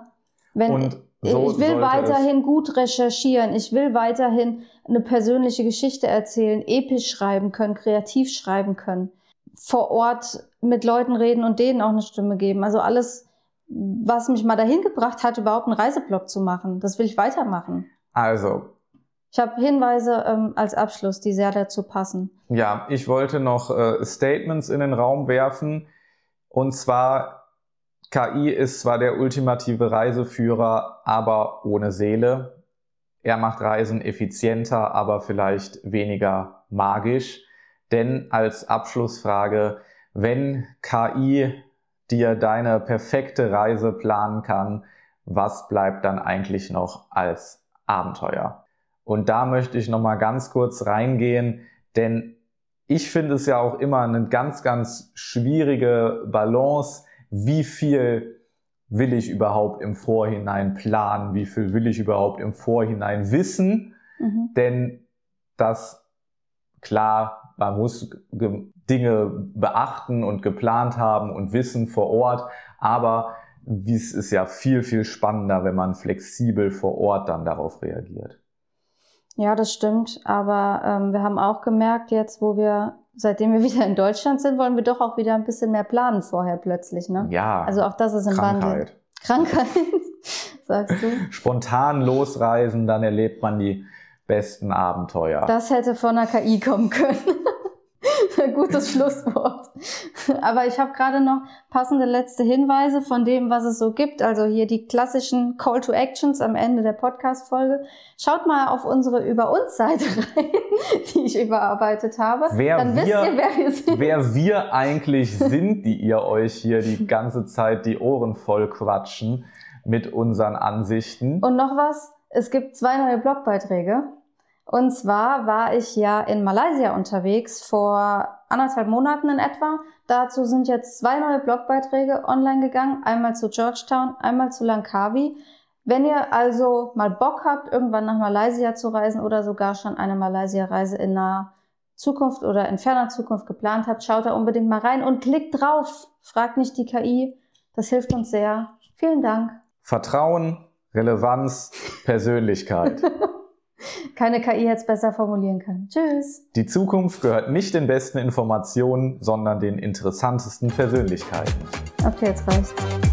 Ich will weiterhin gut recherchieren, ich will weiterhin eine persönliche Geschichte erzählen, episch schreiben können, kreativ schreiben können, vor Ort mit Leuten reden und denen auch eine Stimme geben. Also alles, was mich mal dahin gebracht hat, überhaupt einen Reiseblog zu machen, das will ich weitermachen. Also, ich habe Hinweise als Abschluss, die sehr dazu passen. Ja, ich wollte noch Statements in den Raum werfen. Und zwar, KI ist zwar der ultimative Reiseführer, aber ohne Seele. Er macht Reisen effizienter, aber vielleicht weniger magisch. Denn als Abschlussfrage, wenn KI dir deine perfekte Reise planen kann, was bleibt dann eigentlich noch als Abenteuer? Und da möchte ich nochmal ganz kurz reingehen, denn ich finde es ja auch immer eine ganz, ganz schwierige Balance. Wie viel will ich überhaupt im Vorhinein planen? Wie viel will ich überhaupt im Vorhinein wissen? Denn klar, man muss Dinge beachten und geplant haben und wissen vor Ort, aber es ist ja viel, viel spannender, wenn man flexibel vor Ort dann darauf reagiert. Ja, das stimmt, aber wir haben auch gemerkt jetzt, seitdem wir wieder in Deutschland sind, wollen wir doch auch wieder ein bisschen mehr planen vorher plötzlich, ne? Ja. Also auch das ist im Wandel. Krankheit, sagst du? Spontan losreisen, dann erlebt man die besten Abenteuer. Das hätte von der KI kommen können. Ein gutes Schlusswort. Aber ich habe gerade noch passende letzte Hinweise von dem, was es so gibt. Also hier die klassischen Call to Actions am Ende der Podcast-Folge. Schaut mal auf unsere Über-uns-Seite rein, die ich überarbeitet habe. Dann wisst ihr, wer wir sind. Wer wir eigentlich sind, die ihr euch hier die ganze Zeit die Ohren voll quatschen mit unseren Ansichten. Und noch was, es gibt 2 neue Blogbeiträge. Und zwar war ich ja in Malaysia unterwegs vor 1,5 Monaten in etwa. Dazu sind jetzt 2 neue Blogbeiträge online gegangen. Einmal zu Georgetown, einmal zu Langkawi. Wenn ihr also mal Bock habt, irgendwann nach Malaysia zu reisen oder sogar schon eine Malaysia-Reise in naher Zukunft oder in ferner Zukunft geplant habt, schaut da unbedingt mal rein und klickt drauf. Fragt nicht die KI. Das hilft uns sehr. Vielen Dank. Vertrauen, Relevanz, Persönlichkeit. Keine KI hätte es besser formulieren können. Tschüss. Die Zukunft gehört nicht den besten Informationen, sondern den interessantesten Persönlichkeiten. Okay, jetzt reicht's.